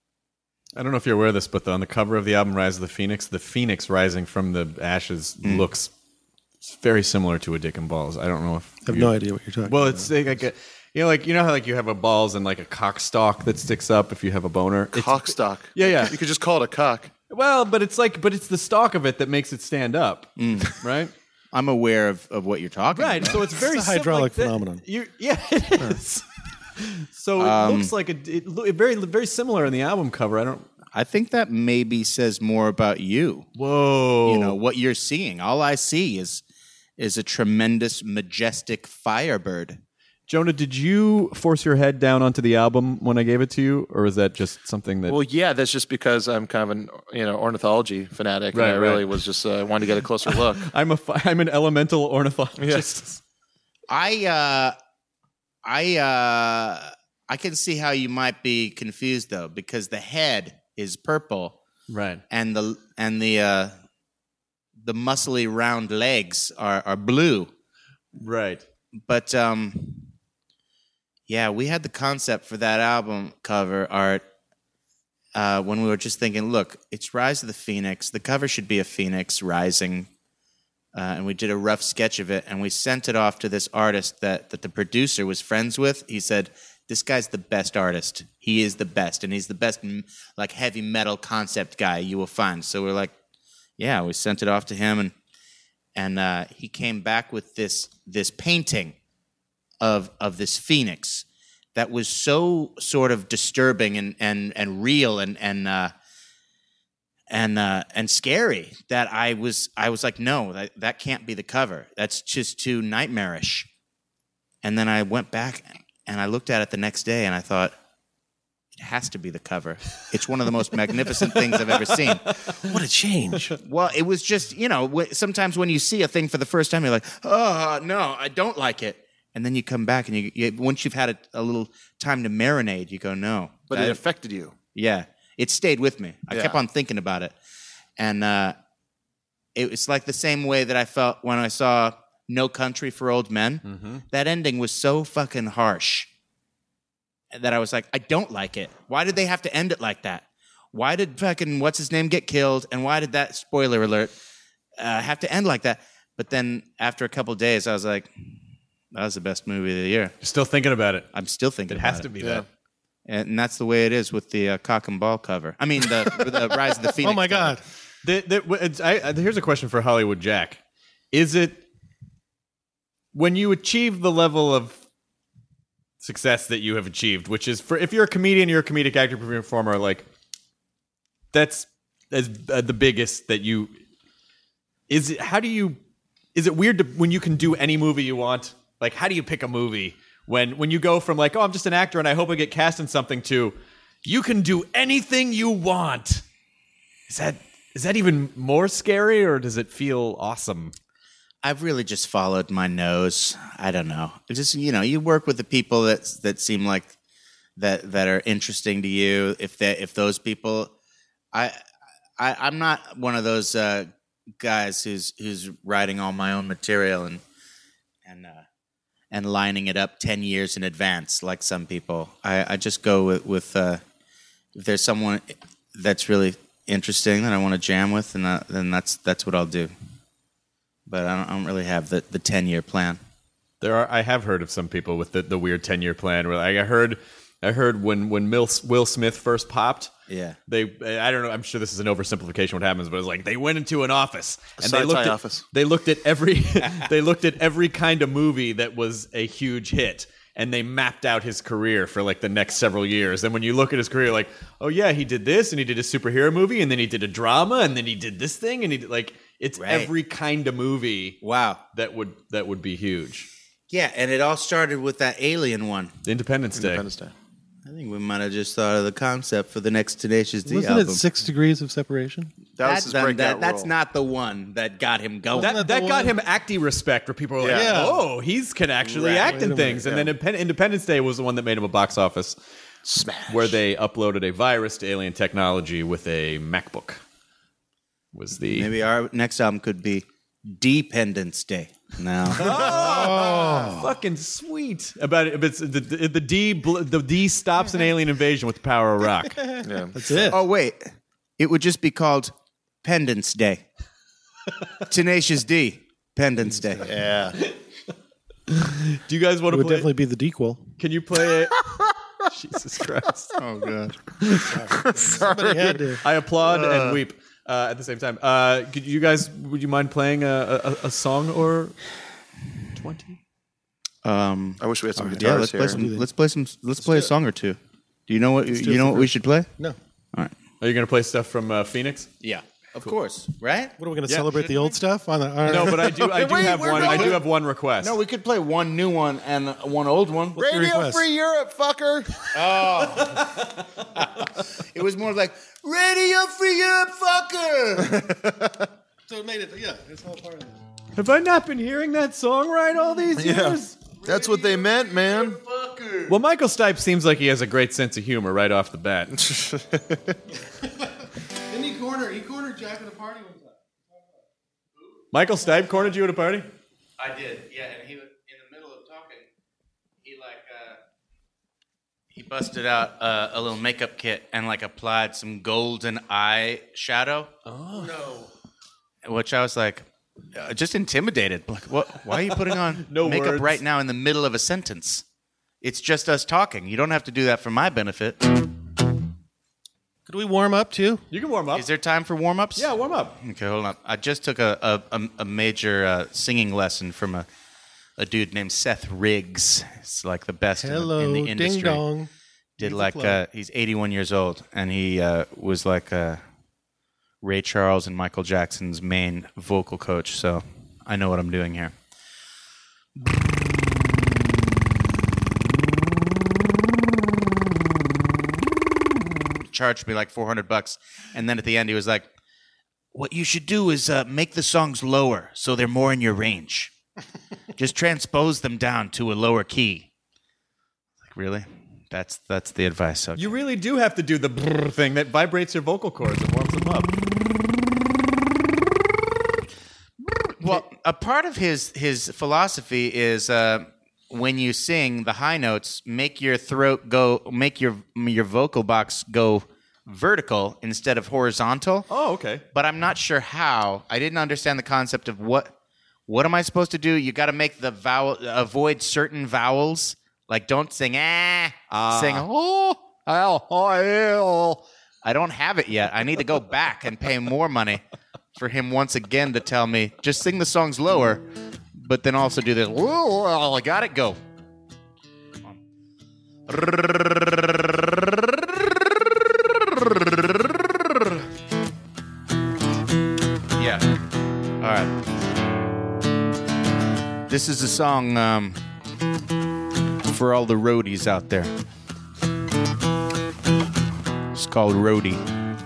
I don't know if you're aware of this, but on the cover of the album Rise of the Phoenix, the phoenix rising from the ashes Mm. looks very similar to a dick and balls. I don't know if I have you- no idea what you're talking Well, about. it's like a, you know, like you know how like you have a balls and like a cock stalk that sticks up if you have a boner. It's- cock stock. Yeah, yeah. You could just call it a cock. Well, but it's like, but it's the stalk of it that makes it stand up, right? I'm aware of, of what you're talking Right. about. So it's very It's a sim- hydraulic like that- phenomenon. You, yeah, it is. So it Um, looks like a it, lo- very very similar in the album cover. I don't. I think that maybe says more about you. Whoa. You know, what you're seeing. All I see is is a tremendous, majestic firebird. Jonah, did you force your head down onto the album when I gave it to you, or is that just something that? Well, yeah, that's just because I'm kind of an you know ornithology fanatic, Right, and I really right. was just uh, wanted to get a closer look. I'm a fi- I'm an elemental ornithologist. I uh I uh I can see how you might be confused though, because the head is purple Right. and the and the uh the muscly round legs are, are blue. Right. But um yeah, we had the concept for that album cover art uh, when we were just thinking, look, it's Rise of the Phoenix. The cover should be a phoenix rising. Uh, and we did a rough sketch of it, and we sent it off to this artist that, that the producer was friends with. He said, this guy's the best artist. He is the best, and he's the best m- like heavy metal concept guy you will find. So we're like, yeah, we sent it off to him, and and uh, he came back with this this painting of of this phoenix that was so sort of disturbing and and and real and and uh, and uh, and scary that I was I was like, no, that that can't be the cover. That's just too nightmarish. And then I went back and I looked at it the next day and I thought, it has to be the cover. It's one of the most magnificent things I've ever seen. What a change. Well, it was just, you know, wh- sometimes when you see a thing for the first time, you're like, oh, no, I don't like it. And then you come back and you, you once you've had a, a little time to marinate, you go, no. But that- it affected you. yeah, it stayed with me. I Yeah. kept on thinking about it. And uh, it was like the same way that I felt when I saw No Country for Old Men. Mm-hmm. That ending was so fucking harsh that I was like, I don't like it. Why did they have to end it like that? Why did fucking what's his name get killed? And why did that, spoiler alert, uh, have to end like that? But then after a couple of days, I was like, that was the best movie of the year. You're still thinking about it. I'm still thinking It about has to be Yeah. that. And that's the way it is with the uh, cock and ball cover. I mean, the, the Rise of the Phoenix. Oh my God. The, the, it's, I, I- here's a question for Hollywood Jack. Is it, when you achieve the level of success that you have achieved, which is, for if you're a comedian, you're a comedic actor, performer, like, that's as uh, the biggest that you, is it, how do you, is it weird to, when you can do any movie you want? Like, how do you pick a movie? When when you go from like, oh, I'm just an actor and I hope I get cast in something, to you can do anything you want. Is that is that even more scary, or does it feel awesome? I've really just followed my nose. I don't know. It's just, you know, you work with the people that that seem like that that are interesting to you. If they, if those people, I, I I'm not one of those uh, guys who's who's writing all my own material and and. Uh, and lining it up ten years in advance, like some people. I, I just go with, with uh, if there's someone that's really interesting that I want to jam with, and uh, then that's that's what I'll do. But I don't, I don't really have the, the ten-year plan. There are I have heard of some people with the, the weird ten-year plan. Where like I heard I heard when when Will, Will Smith first popped, Yeah. they I don't know. I'm sure this is an oversimplification what happens, but it's like they went into an office and they sci-fi looked at office. they looked at every they looked at every kind of movie that was a huge hit, and they mapped out his career for like the next several years. And when you look at his career, like, oh yeah, he did this, and he did a superhero movie, and then he did a drama, and then he did this thing, and he did, like, it's Right. every kind of movie Wow. that would that would be huge. Yeah, and it all started with that Alien one. Independence Day. Independence Day. I think we might have just thought of the concept for the next Tenacious D Wasn't album. it Six Degrees of Separation? That was his that- breakout that- That's role. not the one that got him going. That, that that the got one- him acty respect, where people were like, Yeah. oh, he's can actually Right. act Wait in a things. minute, And then Indep- Independence Day was the one that made him a box office Smash. where they uploaded a virus to alien technology with a MacBook. Was the Maybe our next album could be Dependence Day. No. fucking sweet about it? But it's the, the, the D bl- the D stops an alien invasion with the power of rock. Yeah. That's it. Oh, wait. It would just be called Pendence Day. Tenacious D. Pendence Day. Yeah. Do you guys want It to would play? definitely be the dequel. Can you play it? Jesus Christ! Oh god. Somebody had to. I applaud and weep uh, at the same time. Uh, could you guys? Would you mind playing a, a, a song or twenty? Um, I wish we had some yeah, guitars let's play here. some. Let's play some. Let's play a song or two. Do you know what? do You it know for what we first. should play? No. All right. Are you going to play stuff from uh, Phoenix? Yeah. Of course. Right? What are we going to Yeah. celebrate the old stuff on the? Our, No, but I do. I do Wait, have we're one. I not- do have one request. No, we could play one new one and one old one. What's the Radio request? Free Europe, fucker. It was more like Radio Free Europe, fucker. So it made it. Yeah, it's all part of it. Have I not been hearing that song right all these Yeah. years? That's what they meant, man. Well, Michael Stipe seems like he has a great sense of humor right off the bat. Didn't he corner? He cornered Jack at a party one time. Michael Stipe cornered you at a party? I did, yeah. And he was in the middle of talking. He like uh, he busted out uh, a little makeup kit and like applied some golden eye shadow. Oh no! Which I was like, uh, just intimidated. Like, what? Why are you putting on No makeup words. right now in the middle of a sentence? It's just us talking. You don't have to do that for my benefit. Could we warm up too? You can warm up. Is there time for warm ups? Yeah, warm up. Okay, hold on. I just took a a, a, a major uh, singing lesson from a a dude named Seth Riggs. It's like the best in the- Hello, in the industry. ding dong. Did He's a like club. uh, he's eighty-one years old, and he uh, was like uh, Ray Charles and Michael Jackson's main vocal coach. So I know what I'm doing here. Charged me like four hundred bucks, and then at the end he was like, "What you should do is uh, make the songs lower so they're more in your range. Just transpose them down to a lower key." Like, really? That's that's the advice. Okay. You really do have to do the brrr thing that vibrates your vocal cords and warms them up. Well, a part of his his philosophy is uh, when you sing the high notes, make your throat go, make your your vocal box go vertical instead of horizontal. Oh, okay. But I'm not sure how. I didn't understand the concept of what what am I supposed to do? You got to make the vowel avoid certain vowels. Like don't sing ah, Ah. sing oh, oh, oh. I don't have it yet. I need to go back and pay more money for him once again to tell me just sing the songs lower, but then also do this. Oh, I got it. Go. Yeah. All right. This is a song um, for all the roadies out there. It's called Roadie.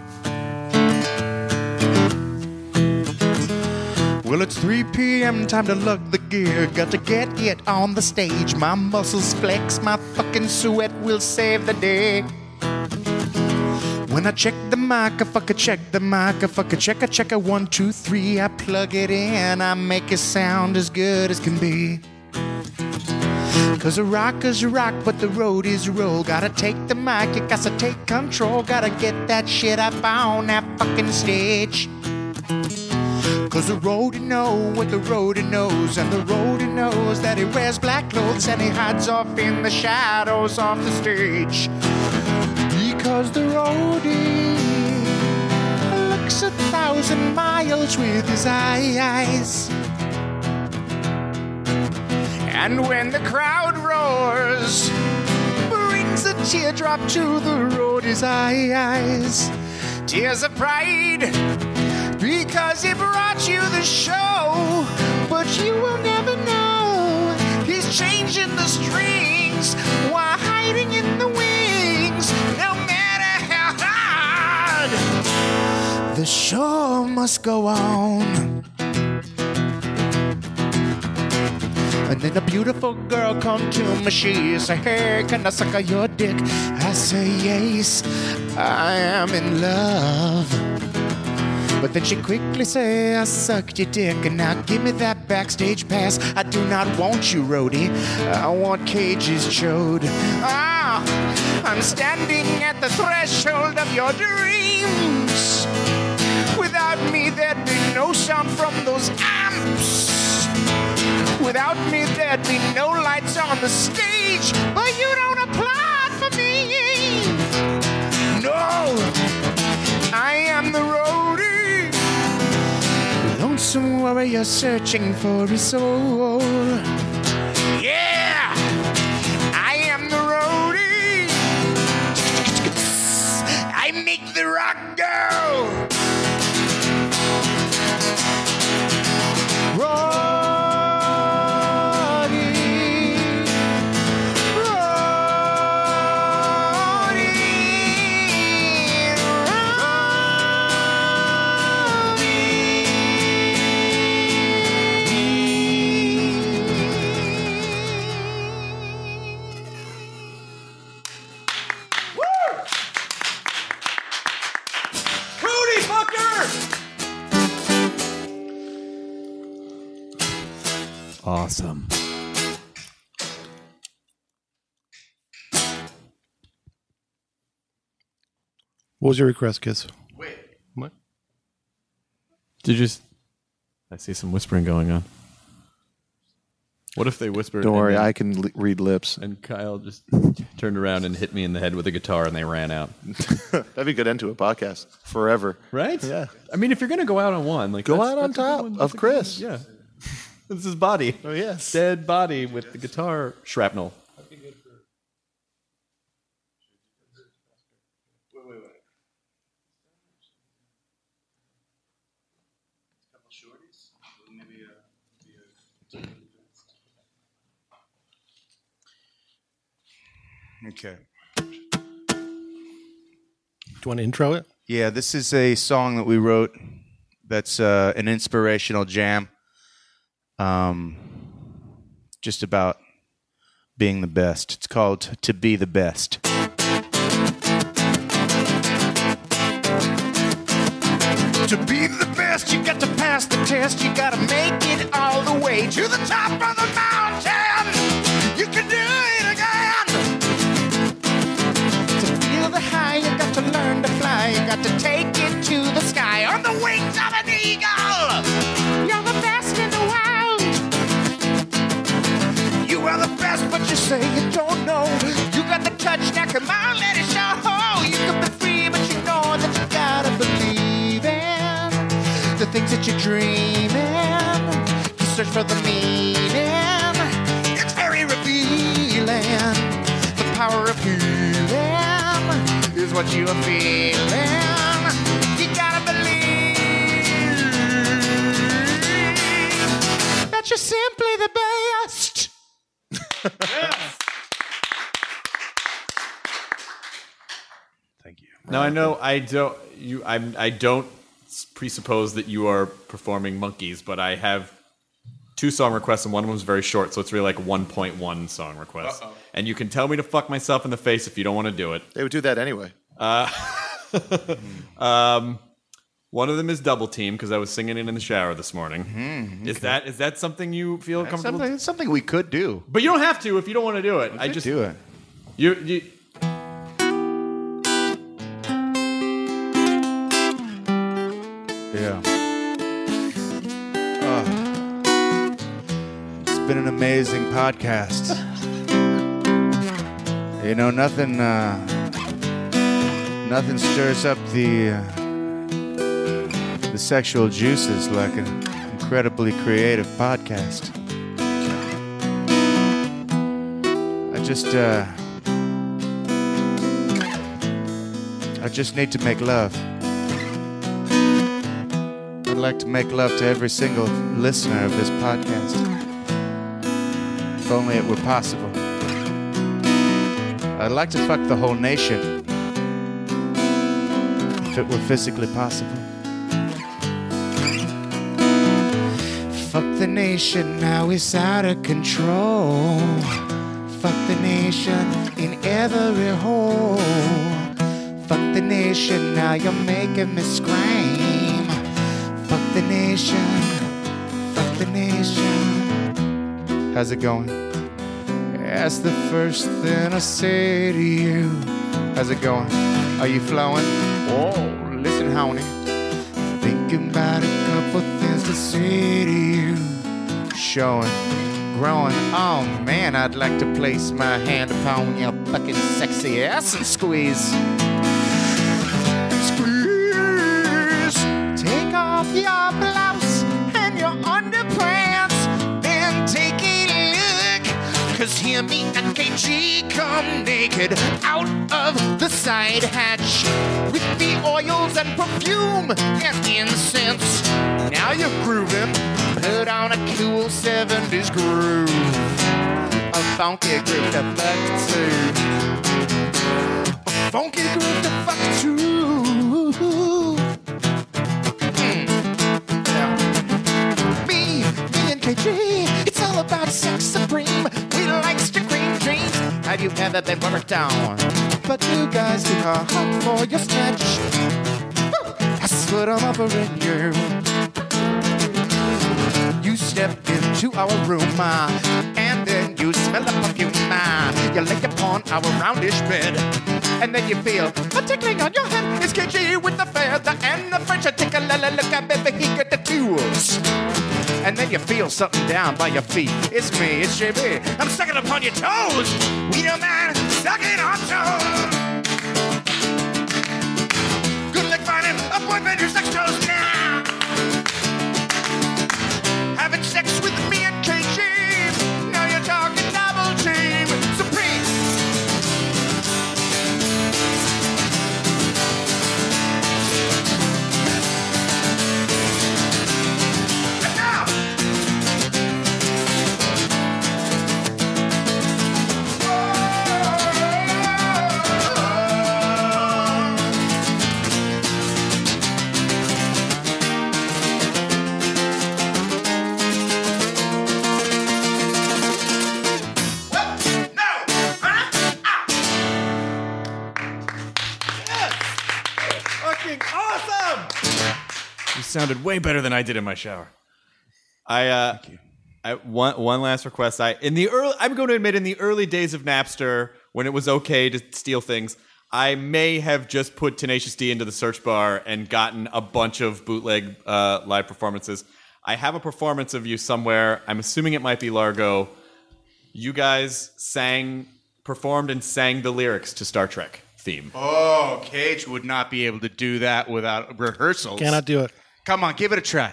Well, it's three p.m. time to lug the gear. Got to get it on the stage. My muscles flex, my fucking sweat will save the day. When I check the mic, I fucking check the mic, I fucking check, I check a one, two, three. I plug it in, I make it sound as good as can be. Cause a rockers rock, but the roadies roll. Gotta take the mic, you gotta take control. Gotta get that shit up on that fucking stage. Cause the roadie know what the roadie knows, and the roadie knows that he wears black clothes and he hides off in the shadows of the stage. Because the roadie looks a thousand miles with his eyes. And when the crowd roars, brings a teardrop to the roadie's eyes. Tears of pride, because he brought you the show. But you will never know, he's changing the strings while hiding in the wings. No matter how hard, the show must go on. And then a beautiful girl come to me, she say, hey, can I suck on your dick? I say, yes, I am in love. But then she quickly say, I sucked your dick, and now give me that backstage pass. I do not want you, roadie, I want cages chode. Ah, I'm standing at the threshold of your dreams. Without me, there'd be no sound from those amps. Without me, there'd be no lights on the stage. But you don't applaud for me. No, I am the roadie, lonesome warrior searching for his soul. Yeah, I am the roadie. I make the rock go. Roll. Awesome. What was your request, Kiss? Wait. What? Did you just... I see some whispering going on. What if they whispered? Don't worry, then, I can li- read lips. And Kyle just turned around and hit me in the head with a guitar, and they ran out. That'd be a good end to a podcast. Forever. Right? Yeah. I mean, if you're going to go out on one, like Go that's- out on that's a good top one. of That's a good Chris. one. Yeah. This is his body. Oh, yes. Dead body with the guitar shrapnel. Okay. Do you want to intro it? Yeah, this is a song that we wrote that's uh, an inspirational jam. Um, just about being the best. It's called To Be the Best. To be the best, you got to pass the test. You got to make it all the way to the top of the mountain. You can do it again. To feel the high, you got to learn to fly. You got to take it to the sky on the wings of an eagle. You're the best in the world. You are the best, but you say you don't know. You got the touch, now come on, let it show. You can be free, but you know that you gotta believe in the things that you're dreaming. You search for the meaning. It's very revealing. The power of healing is what you are feeling. You gotta believe that you're simply the best. Yes. Thank you. Now I know I don't you I'm I don't presuppose that you are performing Monkeys, but I have two song requests and one of them is very short, so it's really like one point one song request. Uh-oh. And you can tell me to fuck myself in the face if you don't want to do it. They would do that anyway. Uh, um, one of them is Double Team because I was singing it in the shower this morning. Mm-hmm, okay. Is that is that something you feel That's comfortable? something, something we could do. But you don't have to if you don't want to do it. We I could just do it. You you. Yeah. Oh. It's been an amazing podcast. You know, nothing, uh, nothing stirs up the uh, the sexual juices like an incredibly creative podcast. I just, uh, I just need to make love. I'd like to make love to every single listener of this podcast. If only it were possible. I'd like to fuck the whole nation. If it were physically possible. Fuck the nation, now it's out of control. Fuck the nation in every hole. Fuck the nation, now you're making me scream. Fuck the nation, fuck the nation. How's it going? That's the first thing I say to you. How's it going? Are you flowing? Oh, listen, honey. Thinking about a couple things to say to you. Showing, growing. Oh man, I'd like to place my hand upon your fucking sexy ass and squeeze. Take off your blouse and your underpants, then take a look. Cause hear me and K G come naked out of the side hatch with the oils and perfume and incense. Now you're grooving, put on a cool seventies groove, a funky groove to fuck to, a funky groove to fuck to. It's all about sex supreme. We likes to cream dreams. Have you ever been worked on? But you guys too hard for your stretch. That's what I'm offering you. You step into our room, uh, and then you smell the perfume. Uh, you lay upon our roundish bed, and then you feel a tickling on your head. It's K G with the feather and the French. Take a look at baby, he got the tools. And then you feel something down by your feet. It's me, it's J B. I'm sucking upon your toes. We don't mind sucking on toes. Good luck finding a boyfriend who's sex toes now. Having sex with me and K G. Now you're talking double team. Supreme. sounded way better than I did in my shower. I uh, I one one last request. I in the early, I'm going to admit, in the early days of Napster, when it was okay to steal things, I may have just put Tenacious D into the search bar and gotten a bunch of bootleg uh, live performances. I have a performance of you somewhere. I'm assuming it might be Largo. You guys sang, performed, and sang the lyrics to Star Trek theme. Oh, Cage would not be able to do that without rehearsals. Cannot do it. Come on, give it a try.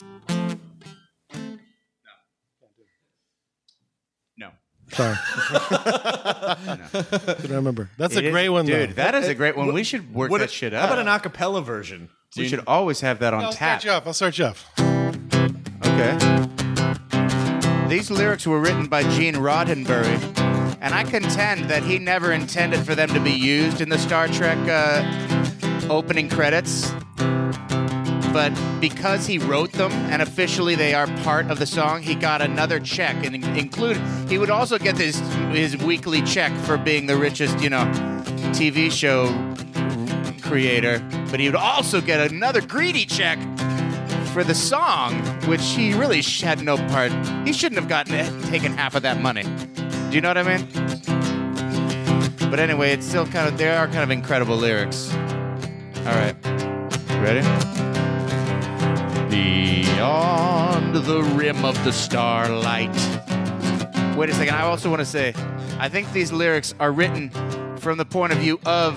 No. Sorry. no. Didn't remember. That's It a great is, one, dude. though. That is a great one. We should work What that a- shit How up. about an a cappella version? Do we you- should always have that on I'll tap. start you off. I'll start you off. Okay. These lyrics were written by Gene Roddenberry, and I contend that he never intended for them to be used in the Star Trek uh, opening credits. But because he wrote them and officially they are part of the song, he got another check, and include he would also get his his weekly check for being the richest, you know, T V show creator. But he would also get another greedy check for the song, which he really sh- had no part. He shouldn't have gotten taken half of that money. Do you know what I mean? But anyway, it's still kind of, there are kind of incredible lyrics. All right. Ready? Beyond the rim of the starlight. Wait a second. I also want to say, I think these lyrics are written from the point of view of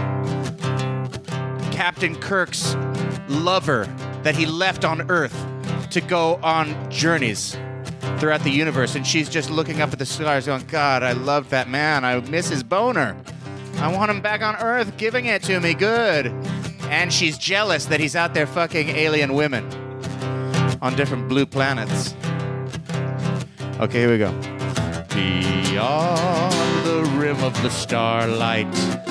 Captain Kirk's lover that he left on Earth to go on journeys throughout the universe, and she's just looking up at the stars going, God, I love that man. I miss his boner. I want him back on Earth giving it to me. Good. And she's jealous that he's out there fucking alien women on different blue planets. Okay, here we go. Beyond the rim of the starlight,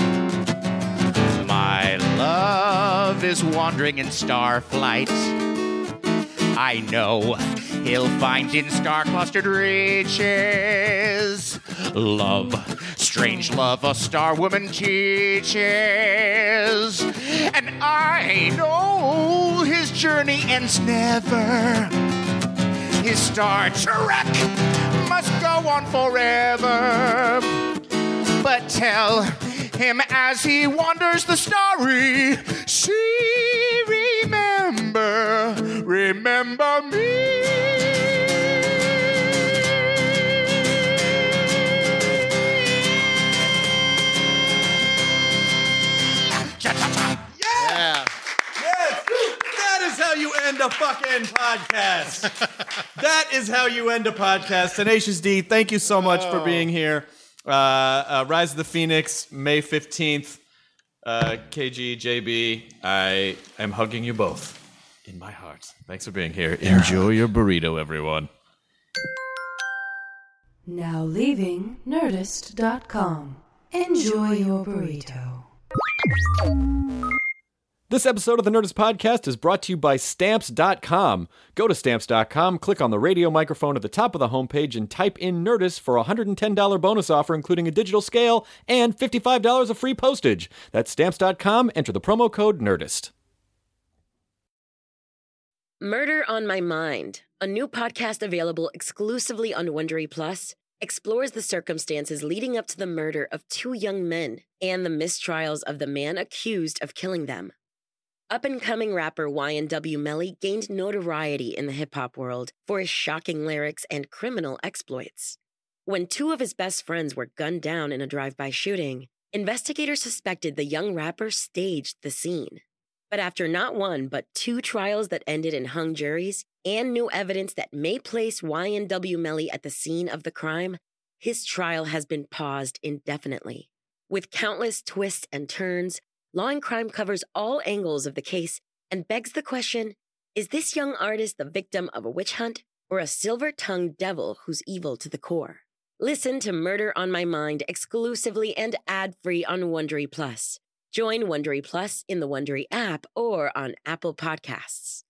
my love is wandering in star flight. I know he'll find in star-clustered reaches love, strange love a star woman teaches. And I know his journey ends never. His Star Trek must go on forever. But tell him as he wanders the starry sea, remember, remember me. Yeah. Yes! That is how you end a fucking podcast. That is how you end a podcast. Tenacious D, thank you so much for being here. Uh, uh, Rise of the Phoenix, May fifteenth. Uh, K G, J B, I am hugging you both in my heart. Thanks for being here. Enjoy your burrito, everyone. Now leaving Nerdist dot com. Enjoy your burrito. This episode of the Nerdist Podcast is brought to you by Stamps dot com. Go to Stamps dot com, click on the radio microphone at the top of the homepage, and type in Nerdist for a one hundred ten dollars bonus offer, including a digital scale and fifty-five dollars of free postage. That's Stamps dot com. Enter the promo code NERDIST. Murder on My Mind, a new podcast available exclusively on Wondery Plus, explores the circumstances leading up to the murder of two young men and the mistrials of the man accused of killing them. Up-and-coming rapper Y N W Melly gained notoriety in the hip-hop world for his shocking lyrics and criminal exploits. When two of his best friends were gunned down in a drive-by shooting, investigators suspected the young rapper staged the scene. But after not one, but two trials that ended in hung juries and new evidence that may place Y N W Melly at the scene of the crime, his trial has been paused indefinitely. With countless twists and turns, Law and Crime covers all angles of the case and begs the question, is this young artist the victim of a witch hunt or a silver-tongued devil who's evil to the core? Listen to Murder on My Mind exclusively and ad-free on Wondery Plus. Join Wondery Plus in the Wondery app or on Apple Podcasts.